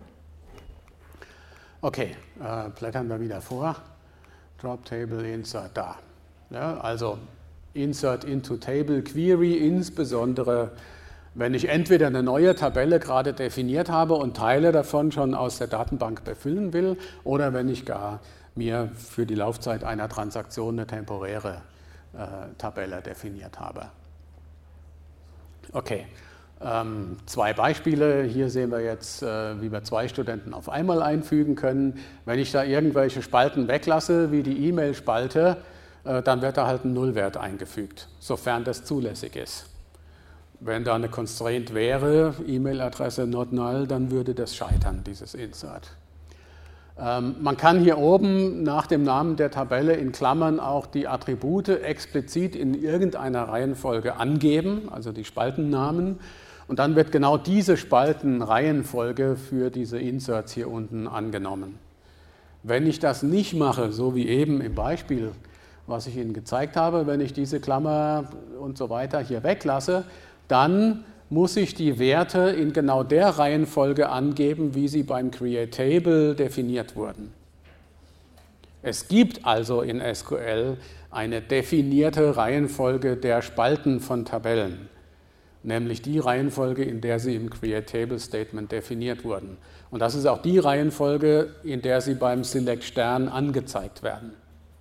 Okay, blättern wir wieder vor. Drop Table Insert da. Ja, also Insert into Table Query, insbesondere wenn ich entweder eine neue Tabelle gerade definiert habe und Teile davon schon aus der Datenbank befüllen will, oder wenn ich gar mir für die Laufzeit einer Transaktion eine temporäre Tabelle definiert habe. Okay, Zwei Beispiele. Hier sehen wir jetzt, wie wir zwei Studenten auf einmal einfügen können. Wenn ich da irgendwelche Spalten weglasse, wie die E-Mail-Spalte, dann wird da halt ein Nullwert eingefügt, sofern das zulässig ist. Wenn da eine Constraint wäre, E-Mail-Adresse not null, dann würde das scheitern, dieses Insert. Man kann hier oben nach dem Namen der Tabelle in Klammern auch die Attribute explizit in irgendeiner Reihenfolge angeben, also die Spaltennamen. Und dann wird genau diese Spaltenreihenfolge für diese Inserts hier unten angenommen. Wenn ich das nicht mache, so wie eben im Beispiel, was ich Ihnen gezeigt habe, wenn ich diese Klammer und so weiter hier weglasse, dann muss ich die Werte in genau der Reihenfolge angeben, wie sie beim CreateTable definiert wurden. Es gibt also in SQL eine definierte Reihenfolge der Spalten von Tabellen, nämlich die Reihenfolge, in der sie im CreateTable-Statement definiert wurden. Und das ist auch die Reihenfolge, in der sie beim SelectStern angezeigt werden.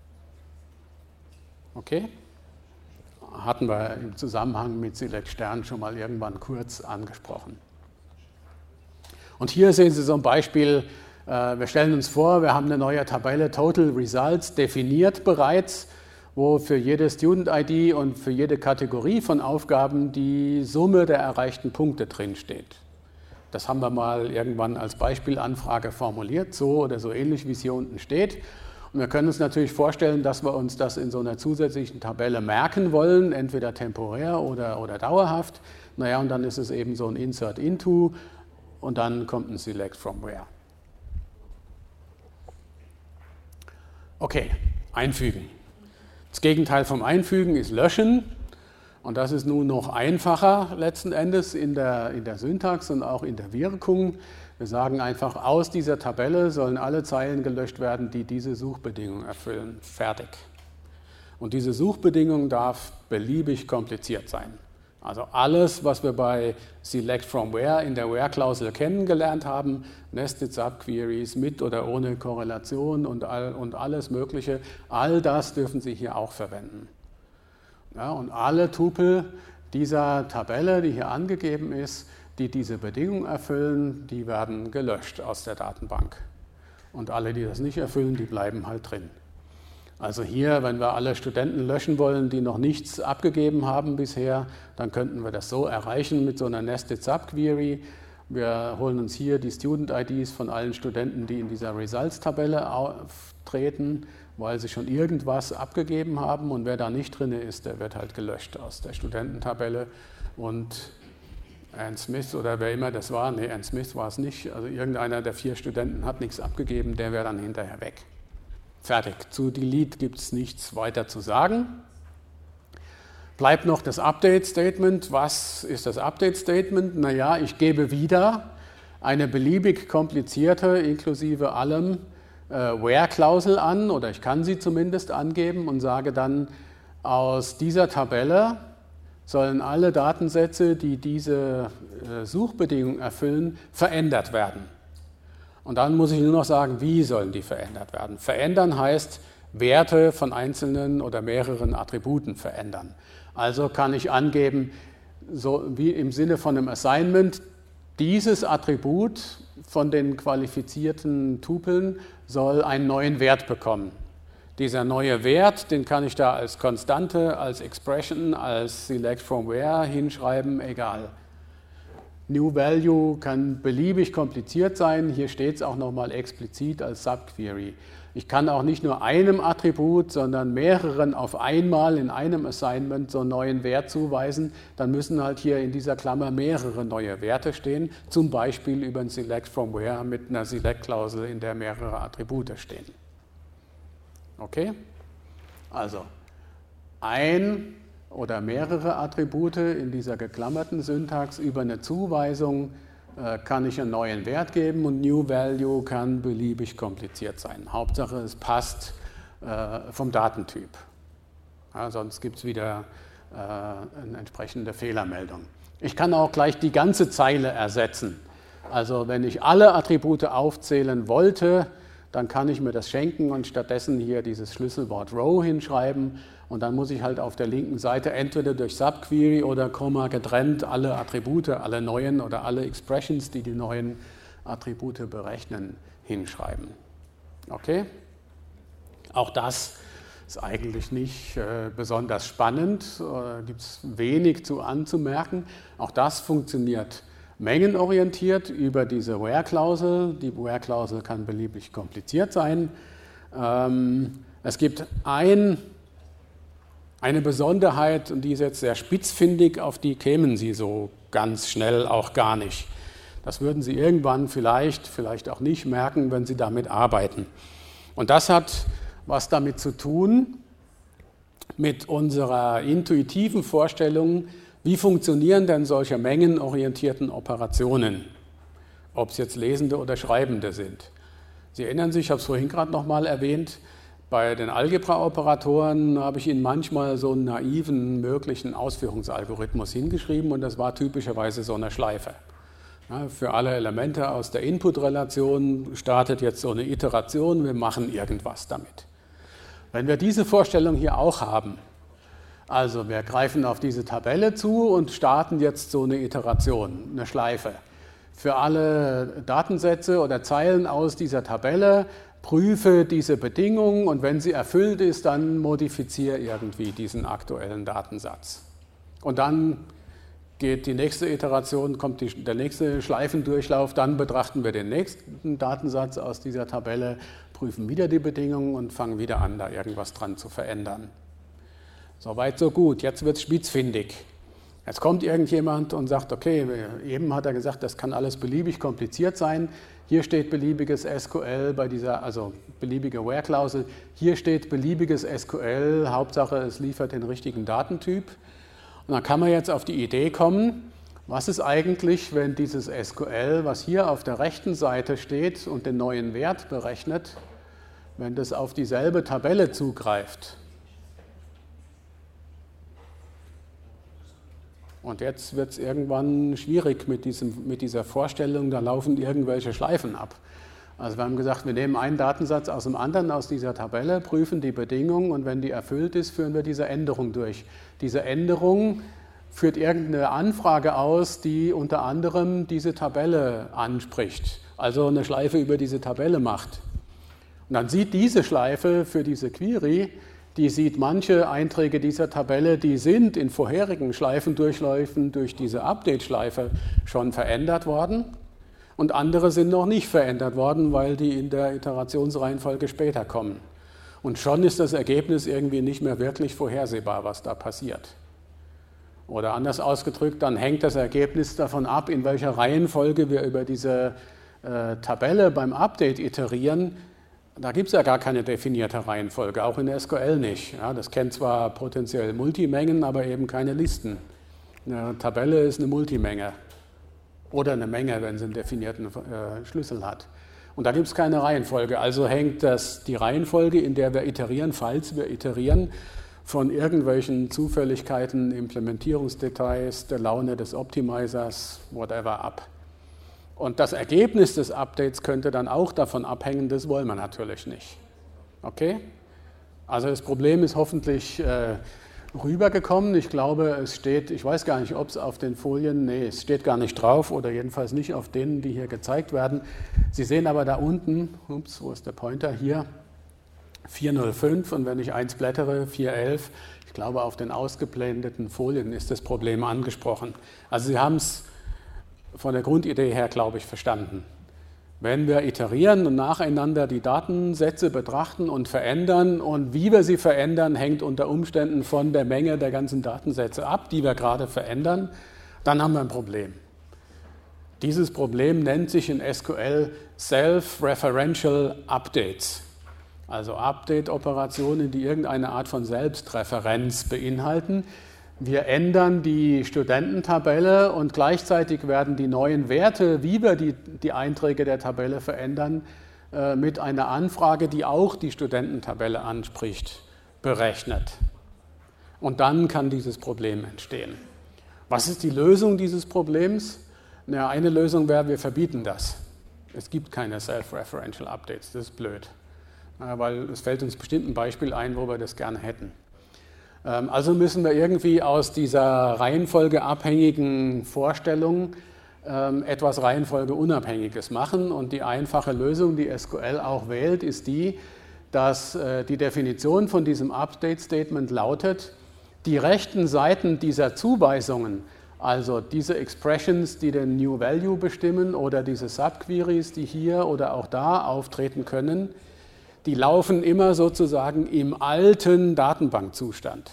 Okay? Hatten wir im Zusammenhang mit SelectStern schon mal irgendwann kurz angesprochen. Und hier sehen Sie so ein Beispiel. Wir stellen uns vor, wir haben eine neue Tabelle Total Results definiert bereits, wo für jede Student-ID und für jede Kategorie von Aufgaben die Summe der erreichten Punkte drinsteht. Das haben wir mal irgendwann als Beispielanfrage formuliert, so oder so ähnlich, wie es hier unten steht. Und wir können uns natürlich vorstellen, dass wir uns das in so einer zusätzlichen Tabelle merken wollen, entweder temporär oder dauerhaft. Naja, und dann ist es eben so ein Insert into und dann kommt ein Select from where. Okay, einfügen. Das Gegenteil vom Einfügen ist Löschen. Und das ist nun noch einfacher letzten Endes in der Syntax und auch in der Wirkung. Wir sagen einfach, aus dieser Tabelle sollen alle Zeilen gelöscht werden, die diese Suchbedingung erfüllen. Fertig. Und diese Suchbedingung darf beliebig kompliziert sein. Also alles, was wir bei Select from Where in der Where-Klausel kennengelernt haben, Nested Subqueries mit oder ohne Korrelation und alles Mögliche, all das dürfen Sie hier auch verwenden. Ja, und alle Tupel dieser Tabelle, die hier angegeben ist, die diese Bedingung erfüllen, die werden gelöscht aus der Datenbank. Und alle, die das nicht erfüllen, die bleiben halt drin. Also hier, wenn wir alle Studenten löschen wollen, die noch nichts abgegeben haben bisher, dann könnten wir das so erreichen mit so einer Nested Subquery. Wir holen uns hier die Student-IDs von allen Studenten, die in dieser Results-Tabelle auftreten, weil sie schon irgendwas abgegeben haben. Und wer da nicht drin ist, der wird halt gelöscht aus der Studententabelle. Und Ann Smith oder wer immer das war, nee, Ann Smith war es nicht, also irgendeiner der 4 Studenten hat nichts abgegeben, der wäre dann hinterher weg. Fertig. Zu Delete gibt es nichts weiter zu sagen. Bleibt noch das Update-Statement. Was ist das Update-Statement? Naja, ich gebe wieder eine beliebig komplizierte, inklusive allem, Where-Klausel an, oder ich kann sie zumindest angeben und sage dann, aus dieser Tabelle sollen alle Datensätze, die diese Suchbedingung erfüllen, verändert werden. Und dann muss ich nur noch sagen, wie sollen die verändert werden. Verändern heißt, Werte von einzelnen oder mehreren Attributen verändern. Also kann ich angeben, so wie im Sinne von einem Assignment, dieses Attribut von den qualifizierten Tupeln soll einen neuen Wert bekommen. Dieser neue Wert, den kann ich da als Konstante, als Expression, als Select from Where hinschreiben, egal. New Value kann beliebig kompliziert sein, hier steht es auch nochmal explizit als Subquery. Ich kann auch nicht nur einem Attribut, sondern mehreren auf einmal in einem Assignment so einen neuen Wert zuweisen, dann müssen halt hier in dieser Klammer mehrere neue Werte stehen, zum Beispiel über ein Select from Where mit einer Select-Klausel, in der mehrere Attribute stehen. Okay? Also, ein oder mehrere Attribute in dieser geklammerten Syntax über eine Zuweisung kann ich einen neuen Wert geben und New Value kann beliebig kompliziert sein. Hauptsache, es passt vom Datentyp. Ja, sonst gibt es wieder eine entsprechende Fehlermeldung. Ich kann auch gleich die ganze Zeile ersetzen. Also wenn ich alle Attribute aufzählen wollte, dann kann ich mir das schenken und stattdessen hier dieses Schlüsselwort Row hinschreiben und dann muss ich halt auf der linken Seite entweder durch Subquery oder Komma getrennt alle Attribute, alle neuen oder alle Expressions, die die neuen Attribute berechnen, hinschreiben. Okay? Auch das ist eigentlich nicht besonders spannend, gibt es wenig zu anzumerken. Auch das funktioniert mengenorientiert über diese Where-Klausel. Die Where-Klausel kann beliebig kompliziert sein. Es gibt eine Besonderheit, und die ist jetzt sehr spitzfindig, auf die kämen Sie so ganz schnell auch gar nicht. Das würden Sie irgendwann vielleicht auch nicht merken, wenn Sie damit arbeiten. Und das hat was damit zu tun, mit unserer intuitiven Vorstellung, wie funktionieren denn solche mengenorientierten Operationen, ob es jetzt lesende oder schreibende sind. Sie erinnern sich, ich habe es vorhin gerade nochmal erwähnt, bei den Algebra-Operatoren habe ich Ihnen manchmal so einen naiven möglichen Ausführungsalgorithmus hingeschrieben und das war typischerweise so eine Schleife. Ja, für alle Elemente aus der Input-Relation startet jetzt so eine Iteration, wir machen irgendwas damit. Wenn wir diese Vorstellung hier auch haben, also wir greifen auf diese Tabelle zu und starten jetzt so eine Iteration, eine Schleife. Für alle Datensätze oder Zeilen aus dieser Tabelle prüfe diese Bedingung und wenn sie erfüllt ist, dann modifiziere irgendwie diesen aktuellen Datensatz. Und dann geht die nächste Iteration, kommt der nächste Schleifendurchlauf, dann betrachten wir den nächsten Datensatz aus dieser Tabelle, prüfen wieder die Bedingungen und fangen wieder an, da irgendwas dran zu verändern. Soweit, so gut. Jetzt wird es spitzfindig. Jetzt kommt irgendjemand und sagt, okay, eben hat er gesagt, das kann alles beliebig kompliziert sein. Hier steht beliebiges SQL bei dieser, also beliebige Where-Klausel. Hier steht beliebiges SQL, Hauptsache es liefert den richtigen Datentyp. Und dann kann man jetzt auf die Idee kommen, was ist eigentlich, wenn dieses SQL, was hier auf der rechten Seite steht und den neuen Wert berechnet, wenn das auf dieselbe Tabelle zugreift. Und jetzt wird es irgendwann schwierig mit dieser Vorstellung, da laufen irgendwelche Schleifen ab. Also wir haben gesagt, wir nehmen einen Datensatz aus dem anderen, aus dieser Tabelle, prüfen die Bedingung und wenn die erfüllt ist, führen wir diese Änderung durch. Diese Änderung führt irgendeine Anfrage aus, die unter anderem diese Tabelle anspricht, also eine Schleife über diese Tabelle macht. Und dann sieht diese Schleife für diese Query, die sieht manche Einträge dieser Tabelle, die sind in vorherigen Schleifendurchläufen durch diese Update-Schleife schon verändert worden und andere sind noch nicht verändert worden, weil die in der Iterationsreihenfolge später kommen. Und schon ist das Ergebnis irgendwie nicht mehr wirklich vorhersehbar, was da passiert. Oder anders ausgedrückt, dann hängt das Ergebnis davon ab, in welcher Reihenfolge wir über diese Tabelle beim Update iterieren. Da gibt es ja gar keine definierte Reihenfolge, auch in der SQL nicht. Ja, das kennt zwar potenziell Multimengen, aber eben keine Listen. Eine Tabelle ist eine Multimenge oder eine Menge, wenn sie einen definierten Schlüssel hat. Und da gibt es keine Reihenfolge. Also hängt die Reihenfolge, in der wir iterieren, falls wir iterieren, von irgendwelchen Zufälligkeiten, Implementierungsdetails, der Laune des Optimizers, whatever ab. Und das Ergebnis des Updates könnte dann auch davon abhängen, das wollen wir natürlich nicht. Okay? Also das Problem ist hoffentlich rübergekommen. Ich glaube, es steht, ich weiß gar nicht, ob es auf den Folien, nee, es steht gar nicht drauf oder jedenfalls nicht auf denen, die hier gezeigt werden. Sie sehen aber da unten, ups, wo ist der Pointer? Hier, 405 und wenn ich 1 blättere, 411. Ich glaube, auf den ausgeblendeten Folien ist das Problem angesprochen. Also Sie haben es von der Grundidee her, glaube ich, verstanden. Wenn wir iterieren und nacheinander die Datensätze betrachten und verändern und wie wir sie verändern, hängt unter Umständen von der Menge der ganzen Datensätze ab, die wir gerade verändern, dann haben wir ein Problem. Dieses Problem nennt sich in SQL Self-Referential Updates, also Update-Operationen, die irgendeine Art von Selbstreferenz beinhalten. Wir ändern die Studententabelle und gleichzeitig werden die neuen Werte, wie wir die Einträge der Tabelle verändern, mit einer Anfrage, die auch die Studententabelle anspricht, berechnet. Und dann kann dieses Problem entstehen. Was ist die Lösung dieses Problems? Na, eine Lösung wäre, wir verbieten das. Es gibt keine Self-Referential Updates, das ist blöd. Weil es fällt uns bestimmt ein Beispiel ein, wo wir das gerne hätten. Also müssen wir irgendwie aus dieser reihenfolgeabhängigen Vorstellung etwas Reihenfolgeunabhängiges machen. Und die einfache Lösung, die SQL auch wählt, ist die, dass die Definition von diesem Update-Statement lautet, die rechten Seiten dieser Zuweisungen, also diese Expressions, die den New Value bestimmen oder diese Subqueries, die hier oder auch da auftreten können, die laufen immer sozusagen im alten Datenbankzustand.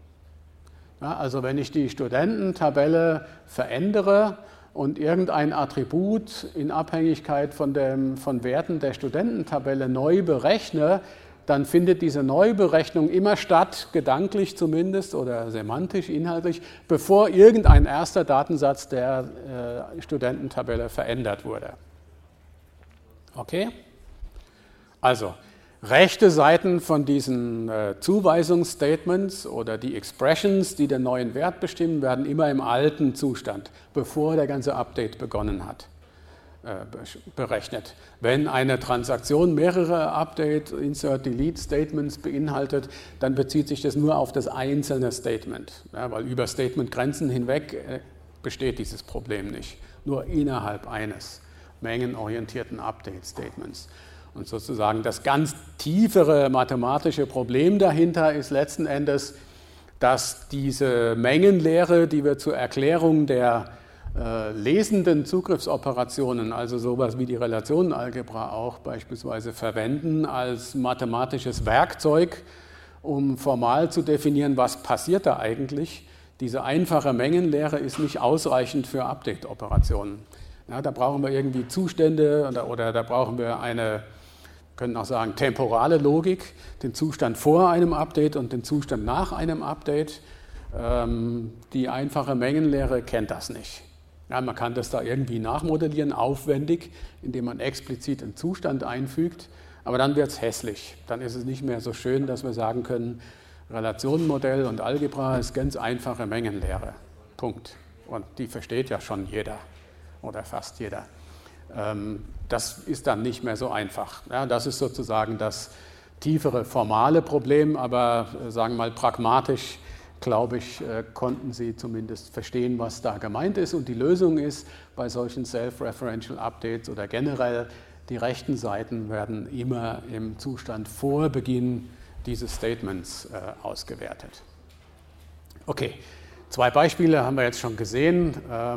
Ja, also wenn ich die Studententabelle verändere und irgendein Attribut in Abhängigkeit von Werten der Studententabelle neu berechne, dann findet diese Neuberechnung immer statt, gedanklich zumindest oder semantisch, inhaltlich, bevor irgendein erster Datensatz der Studententabelle verändert wurde. Okay? Also, rechte Seiten von diesen Zuweisungsstatements oder die Expressions, die den neuen Wert bestimmen, werden immer im alten Zustand, bevor der ganze Update begonnen hat, berechnet. Wenn eine Transaktion mehrere Update, Insert, Delete Statements beinhaltet, dann bezieht sich das nur auf das einzelne Statement, ja, weil über Statementgrenzen hinweg besteht dieses Problem nicht, nur innerhalb eines mengenorientierten Update-Statements. Und sozusagen das ganz tiefere mathematische Problem dahinter ist letzten Endes, dass diese Mengenlehre, die wir zur Erklärung der lesenden Zugriffsoperationen, also sowas wie die Relationenalgebra auch beispielsweise verwenden als mathematisches Werkzeug, um formal zu definieren, was passiert da eigentlich. Diese einfache Mengenlehre ist nicht ausreichend für Update-Operationen. Ja, da brauchen wir irgendwie Zustände oder da brauchen wir können auch sagen, temporale Logik, den Zustand vor einem Update und den Zustand nach einem Update. Die einfache Mengenlehre kennt das nicht. Ja, man kann das da irgendwie nachmodellieren, aufwendig, indem man explizit einen Zustand einfügt, aber dann wird es hässlich. Dann ist es nicht mehr so schön, dass wir sagen können, Relationenmodell und Algebra ist ganz einfache Mengenlehre. Punkt. Und die versteht ja schon jeder oder fast jeder. Das ist dann nicht mehr so einfach. Ja, das ist sozusagen das tiefere formale Problem, aber sagen wir mal pragmatisch, glaube ich, konnten Sie zumindest verstehen, was da gemeint ist. Und die Lösung ist, bei solchen Self-Referential Updates oder generell, die rechten Seiten werden immer im Zustand vor Beginn dieses Statements ausgewertet. Okay, 2 Beispiele haben wir jetzt schon gesehen.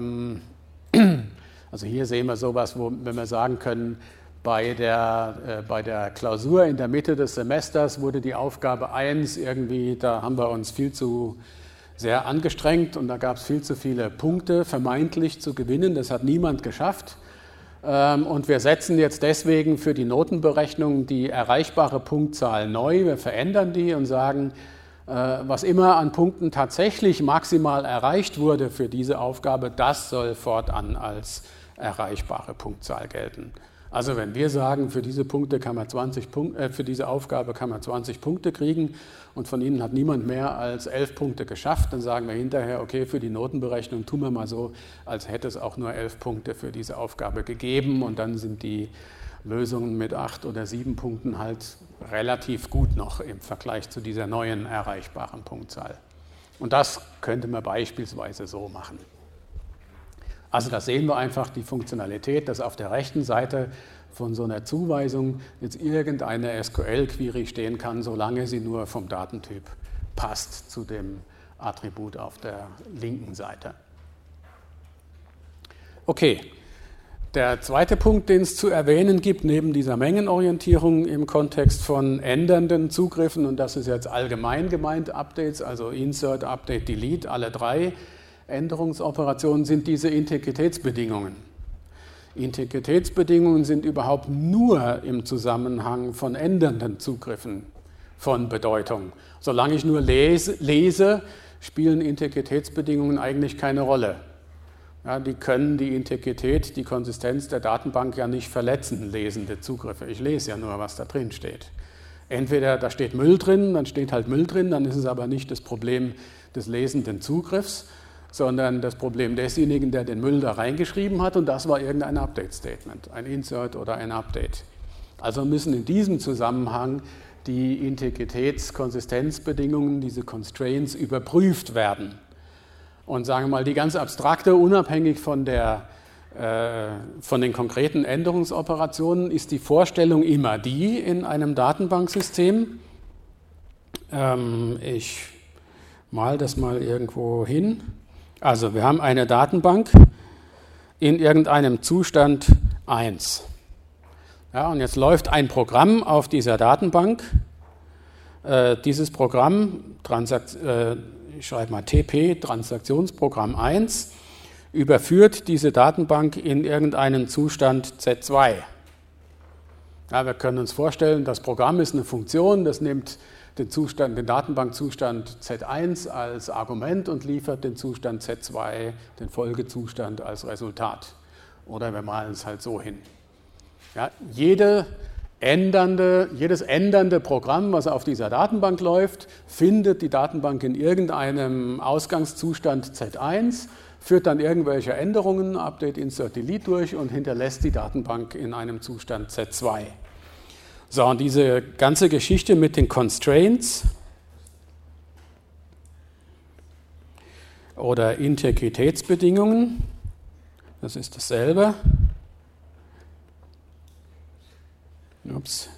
Also hier sehen wir sowas, wenn wir sagen können, bei der Klausur in der Mitte des Semesters wurde die Aufgabe 1 irgendwie, da haben wir uns viel zu sehr angestrengt und da gab es viel zu viele Punkte vermeintlich zu gewinnen. Das hat niemand geschafft. Und wir setzen jetzt deswegen für die Notenberechnung die erreichbare Punktzahl neu. Wir verändern die und sagen, was immer an Punkten tatsächlich maximal erreicht wurde für diese Aufgabe, das soll fortan als erreichbare Punktzahl gelten. Also wenn wir sagen, für diese Punkte kann man für diese Aufgabe kann man 20 Punkte kriegen und von Ihnen hat niemand mehr als 11 Punkte geschafft, dann sagen wir hinterher, okay, für die Notenberechnung tun wir mal so, als hätte es auch nur 11 Punkte für diese Aufgabe gegeben und dann sind die Lösungen mit 8 oder 7 Punkten halt relativ gut noch im Vergleich zu dieser neuen erreichbaren Punktzahl. Und das könnte man beispielsweise so machen. Also da sehen wir einfach die Funktionalität, dass auf der rechten Seite von so einer Zuweisung jetzt irgendeine SQL-Query stehen kann, solange sie nur vom Datentyp passt zu dem Attribut auf der linken Seite. Okay, der zweite Punkt, den es zu erwähnen gibt, neben dieser Mengenorientierung im Kontext von ändernden Zugriffen, und das ist jetzt allgemein gemeint, Updates, also Insert, Update, Delete, alle 3 Änderungsoperationen, sind diese Integritätsbedingungen. Integritätsbedingungen sind überhaupt nur im Zusammenhang von ändernden Zugriffen von Bedeutung. Solange ich nur lese, spielen Integritätsbedingungen eigentlich keine Rolle. Ja, die können die Integrität, die Konsistenz der Datenbank ja nicht verletzen, lesende Zugriffe. Ich lese ja nur, was da drin steht. Entweder da steht Müll drin, dann steht halt Müll drin, dann ist es aber nicht das Problem des lesenden Zugriffs, sondern das Problem desjenigen, der den Müll da reingeschrieben hat, und das war irgendein Update-Statement, ein Insert oder ein Update. Also müssen in diesem Zusammenhang die Integritäts-Konsistenzbedingungen, diese Constraints, überprüft werden. Und sagen wir mal, die ganz abstrakte, unabhängig von den konkreten Änderungsoperationen, ist die Vorstellung immer die in einem Datenbanksystem. Ich mal das mal irgendwo hin. Also wir haben eine Datenbank in irgendeinem Zustand 1. Ja, und jetzt läuft ein Programm auf dieser Datenbank. Dieses Programm, ich schreibe mal TP, Transaktionsprogramm 1, überführt diese Datenbank in irgendeinen Zustand Z2. Ja, wir können uns vorstellen, das Programm ist eine Funktion, das nimmt den Datenbankzustand Z1 als Argument und liefert den Zustand Z2, den Folgezustand als Resultat. Oder wir malen es halt so hin. Ja, jedes ändernde Programm, was auf dieser Datenbank läuft, findet die Datenbank in irgendeinem Ausgangszustand Z1, führt dann irgendwelche Änderungen, Update, Insert, Delete durch und hinterlässt die Datenbank in einem Zustand Z2. So, und diese ganze Geschichte mit den Constraints oder Integritätsbedingungen, das ist dasselbe. Ups.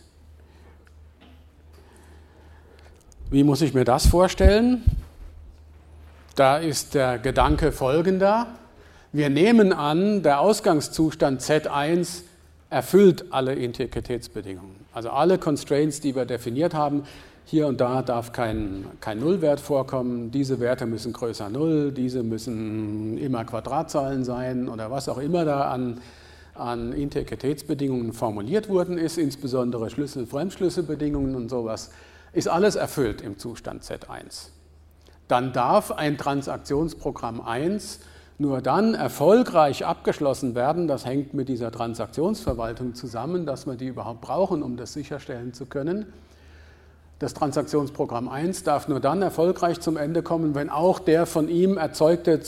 Wie muss ich mir das vorstellen? Da ist der Gedanke folgender. Wir nehmen an, der Ausgangszustand Z1 erfüllt alle Integritätsbedingungen. Also alle Constraints, die wir definiert haben, hier und da darf kein Nullwert vorkommen, diese Werte müssen größer 0, diese müssen immer Quadratzahlen sein oder was auch immer da an Integritätsbedingungen formuliert worden ist, insbesondere Schlüssel-Fremdschlüsselbedingungen und sowas, ist alles erfüllt im Zustand Z1. Dann darf ein Transaktionsprogramm 1 nur dann erfolgreich abgeschlossen werden, das hängt mit dieser Transaktionsverwaltung zusammen, dass wir die überhaupt brauchen, um das sicherstellen zu können. Das Transaktionsprogramm 1 darf nur dann erfolgreich zum Ende kommen, wenn auch der von ihm erzeugte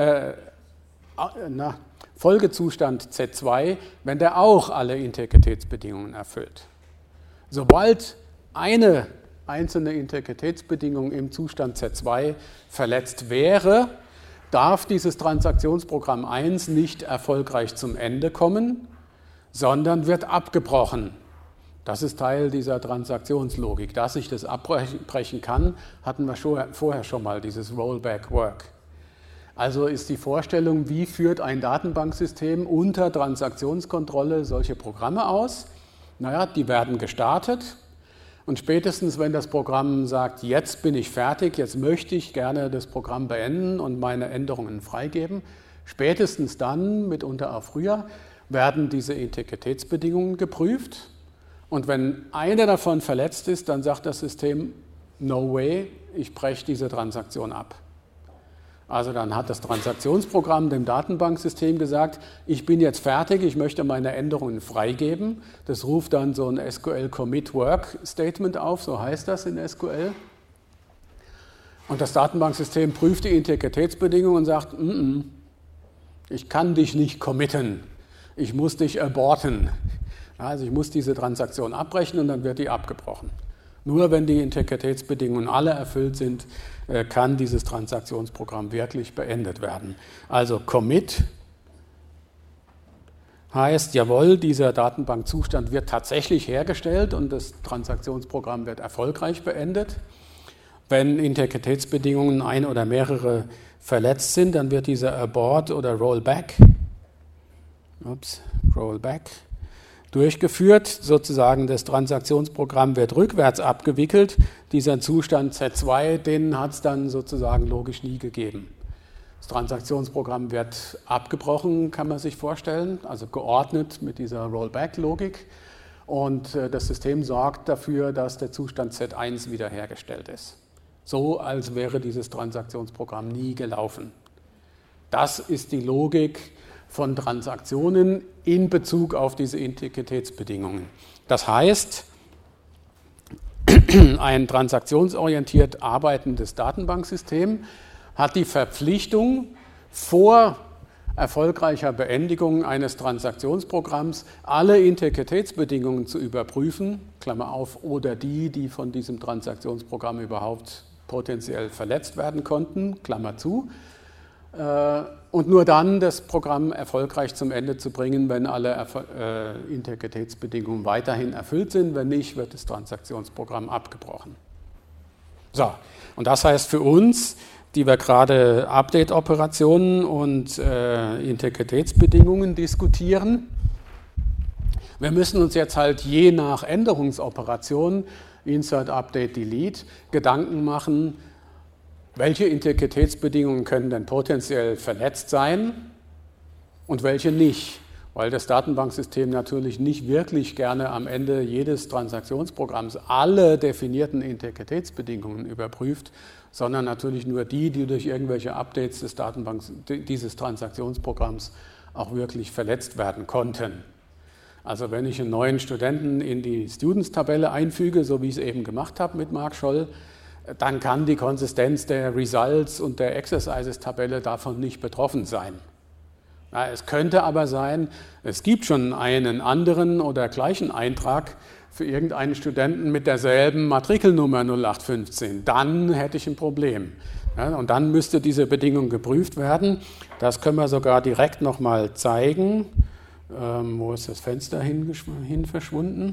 Folgezustand Z2, wenn der auch alle Integritätsbedingungen erfüllt. Sobald eine einzelne Integritätsbedingung im Zustand Z2 verletzt wäre, darf dieses Transaktionsprogramm 1 nicht erfolgreich zum Ende kommen, sondern wird abgebrochen. Das ist Teil dieser Transaktionslogik. Dass ich das abbrechen kann, hatten wir vorher schon mal, dieses Rollback Work. Also ist die Vorstellung, wie führt ein Datenbanksystem unter Transaktionskontrolle solche Programme aus? Naja, die werden gestartet. Und spätestens, wenn das Programm sagt, jetzt bin ich fertig, jetzt möchte ich gerne das Programm beenden und meine Änderungen freigeben, spätestens dann, mitunter auch früher, werden diese Integritätsbedingungen geprüft. Und wenn eine davon verletzt ist, dann sagt das System, no way, ich breche diese Transaktion ab. Also dann hat das Transaktionsprogramm dem Datenbanksystem gesagt, ich bin jetzt fertig, ich möchte meine Änderungen freigeben. Das ruft dann so ein SQL Commit Work Statement auf, so heißt das in SQL. Und das Datenbanksystem prüft die Integritätsbedingungen und sagt, ich kann dich nicht committen, ich muss dich aborten. Also ich muss diese Transaktion abbrechen und dann wird die abgebrochen. Nur wenn die Integritätsbedingungen alle erfüllt sind, kann dieses Transaktionsprogramm wirklich beendet werden. Also Commit heißt, jawohl, dieser Datenbankzustand wird tatsächlich hergestellt und das Transaktionsprogramm wird erfolgreich beendet. Wenn Integritätsbedingungen ein oder mehrere verletzt sind, dann wird dieser Abort oder Rollback durchgeführt, sozusagen das Transaktionsprogramm wird rückwärts abgewickelt. Dieser Zustand Z2, den hat es dann sozusagen logisch nie gegeben. Das Transaktionsprogramm wird abgebrochen, kann man sich vorstellen, also geordnet mit dieser Rollback-Logik. Und das System sorgt dafür, dass der Zustand Z1 wiederhergestellt ist. So, als wäre dieses Transaktionsprogramm nie gelaufen. Das ist die Logik von Transaktionen in Bezug auf diese Integritätsbedingungen. Das heißt, ein transaktionsorientiert arbeitendes Datenbanksystem hat die Verpflichtung, vor erfolgreicher Beendigung eines Transaktionsprogramms alle Integritätsbedingungen zu überprüfen, Klammer auf, oder die von diesem Transaktionsprogramm überhaupt potenziell verletzt werden konnten, Klammer zu, und nur dann das Programm erfolgreich zum Ende zu bringen, wenn alle Integritätsbedingungen weiterhin erfüllt sind. Wenn nicht, wird das Transaktionsprogramm abgebrochen. So, und das heißt für uns, die wir gerade Update-Operationen und Integritätsbedingungen diskutieren, wir müssen uns jetzt halt je nach Änderungsoperation, Insert, Update, Delete, Gedanken machen, welche Integritätsbedingungen können denn potenziell verletzt sein und welche nicht, weil das Datenbanksystem natürlich nicht wirklich gerne am Ende jedes Transaktionsprogramms alle definierten Integritätsbedingungen überprüft, sondern natürlich nur die durch irgendwelche Updates dieses Transaktionsprogramms auch wirklich verletzt werden konnten. Also wenn ich einen neuen Studenten in die Students-Tabelle einfüge, so wie ich es eben gemacht habe mit Marc Scholl, dann kann die Konsistenz der Results und der Exercises-Tabelle davon nicht betroffen sein. Ja, es könnte aber sein, es gibt schon einen anderen oder gleichen Eintrag für irgendeinen Studenten mit derselben Matrikelnummer 0815. Dann hätte ich ein Problem. Ja, und dann müsste diese Bedingung geprüft werden. Das können wir sogar direkt nochmal zeigen. Wo ist das Fenster hin verschwunden?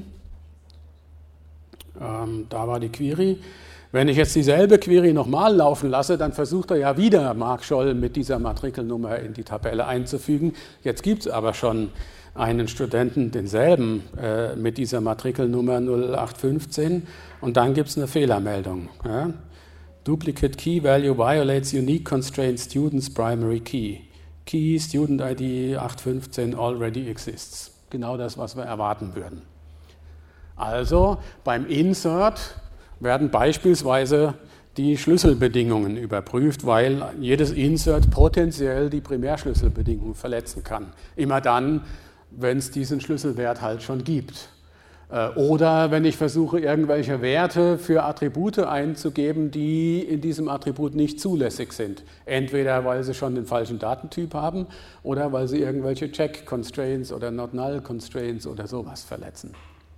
Da war die Query. Wenn ich jetzt dieselbe Query nochmal laufen lasse, dann versucht er ja wieder Marc Scholl mit dieser Matrikelnummer in die Tabelle einzufügen. Jetzt gibt es aber schon einen Studenten, denselben mit dieser Matrikelnummer 0815 und dann gibt es eine Fehlermeldung. Ja? Duplicate Key Value violates Unique Constraint Student's Primary Key. Key Student ID 815 already exists. Genau das, was wir erwarten würden. Also beim Insert werden beispielsweise die Schlüsselbedingungen überprüft, weil jedes Insert potenziell die Primärschlüsselbedingungen verletzen kann. Immer dann, wenn es diesen Schlüsselwert halt schon gibt. Oder wenn ich versuche, irgendwelche Werte für Attribute einzugeben, die in diesem Attribut nicht zulässig sind. Entweder weil sie schon den falschen Datentyp haben oder weil sie irgendwelche Check-Constraints oder Not-Null-Constraints oder sowas verletzen.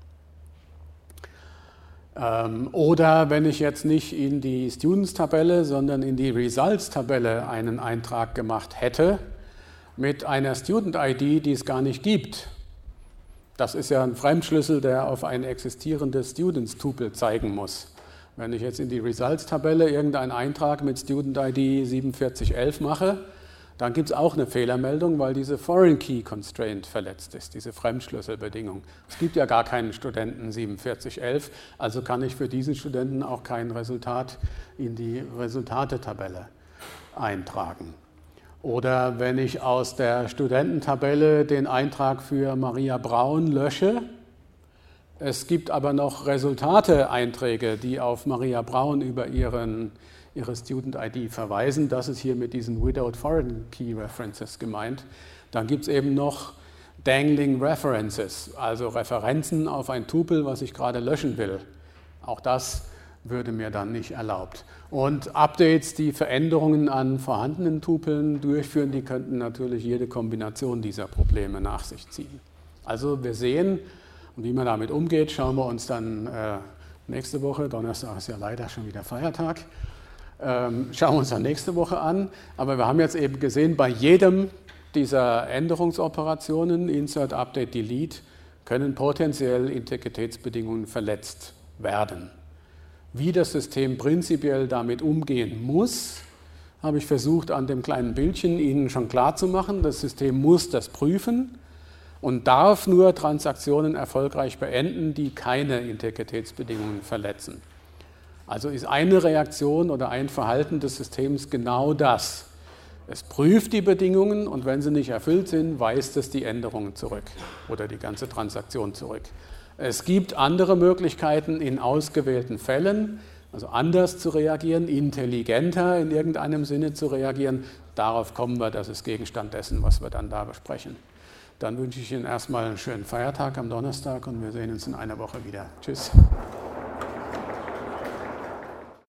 Oder wenn ich jetzt nicht in die Students-Tabelle, sondern in die Results-Tabelle einen Eintrag gemacht hätte mit einer Student-ID, die es gar nicht gibt. Das ist ja ein Fremdschlüssel, der auf ein existierendes Students-Tupel zeigen muss. Wenn ich jetzt in die Results-Tabelle irgendeinen Eintrag mit Student-ID 4711 mache, dann gibt es auch eine Fehlermeldung, weil diese Foreign Key Constraint verletzt ist, diese Fremdschlüsselbedingung. Es gibt ja gar keinen Studenten 4711, also kann ich für diesen Studenten auch kein Resultat in die Resultate-Tabelle eintragen. Oder wenn ich aus der Studententabelle den Eintrag für Maria Braun lösche, es gibt aber noch Resultate-Einträge, die auf Maria Braun über ihre Student-ID verweisen. Das ist hier mit diesen Without Foreign Key References gemeint. Dann gibt es eben noch Dangling References, also Referenzen auf ein Tupel, was ich gerade löschen will. Auch das würde mir dann nicht erlaubt. Und Updates, die Veränderungen an vorhandenen Tupeln durchführen, die könnten natürlich jede Kombination dieser Probleme nach sich ziehen. Also wir sehen, und wie man damit umgeht, schauen wir uns dann nächste Woche, Donnerstag ist ja leider schon wieder Feiertag, schauen wir uns dann nächste Woche an. Aber wir haben jetzt eben gesehen, bei jedem dieser Änderungsoperationen, Insert, Update, Delete, können potenziell Integritätsbedingungen verletzt werden. Wie das System prinzipiell damit umgehen muss, habe ich versucht, an dem kleinen Bildchen Ihnen schon klarzumachen. Das System muss das prüfen und darf nur Transaktionen erfolgreich beenden, die keine Integritätsbedingungen verletzen. Also ist eine Reaktion oder ein Verhalten des Systems genau das. Es prüft die Bedingungen und wenn sie nicht erfüllt sind, weist es die Änderungen zurück oder die ganze Transaktion zurück. Es gibt andere Möglichkeiten in ausgewählten Fällen, also anders zu reagieren, intelligenter in irgendeinem Sinne zu reagieren. Darauf kommen wir, das ist Gegenstand dessen, was wir dann da besprechen. Dann wünsche ich Ihnen erstmal einen schönen Feiertag am Donnerstag und wir sehen uns in einer Woche wieder. Tschüss.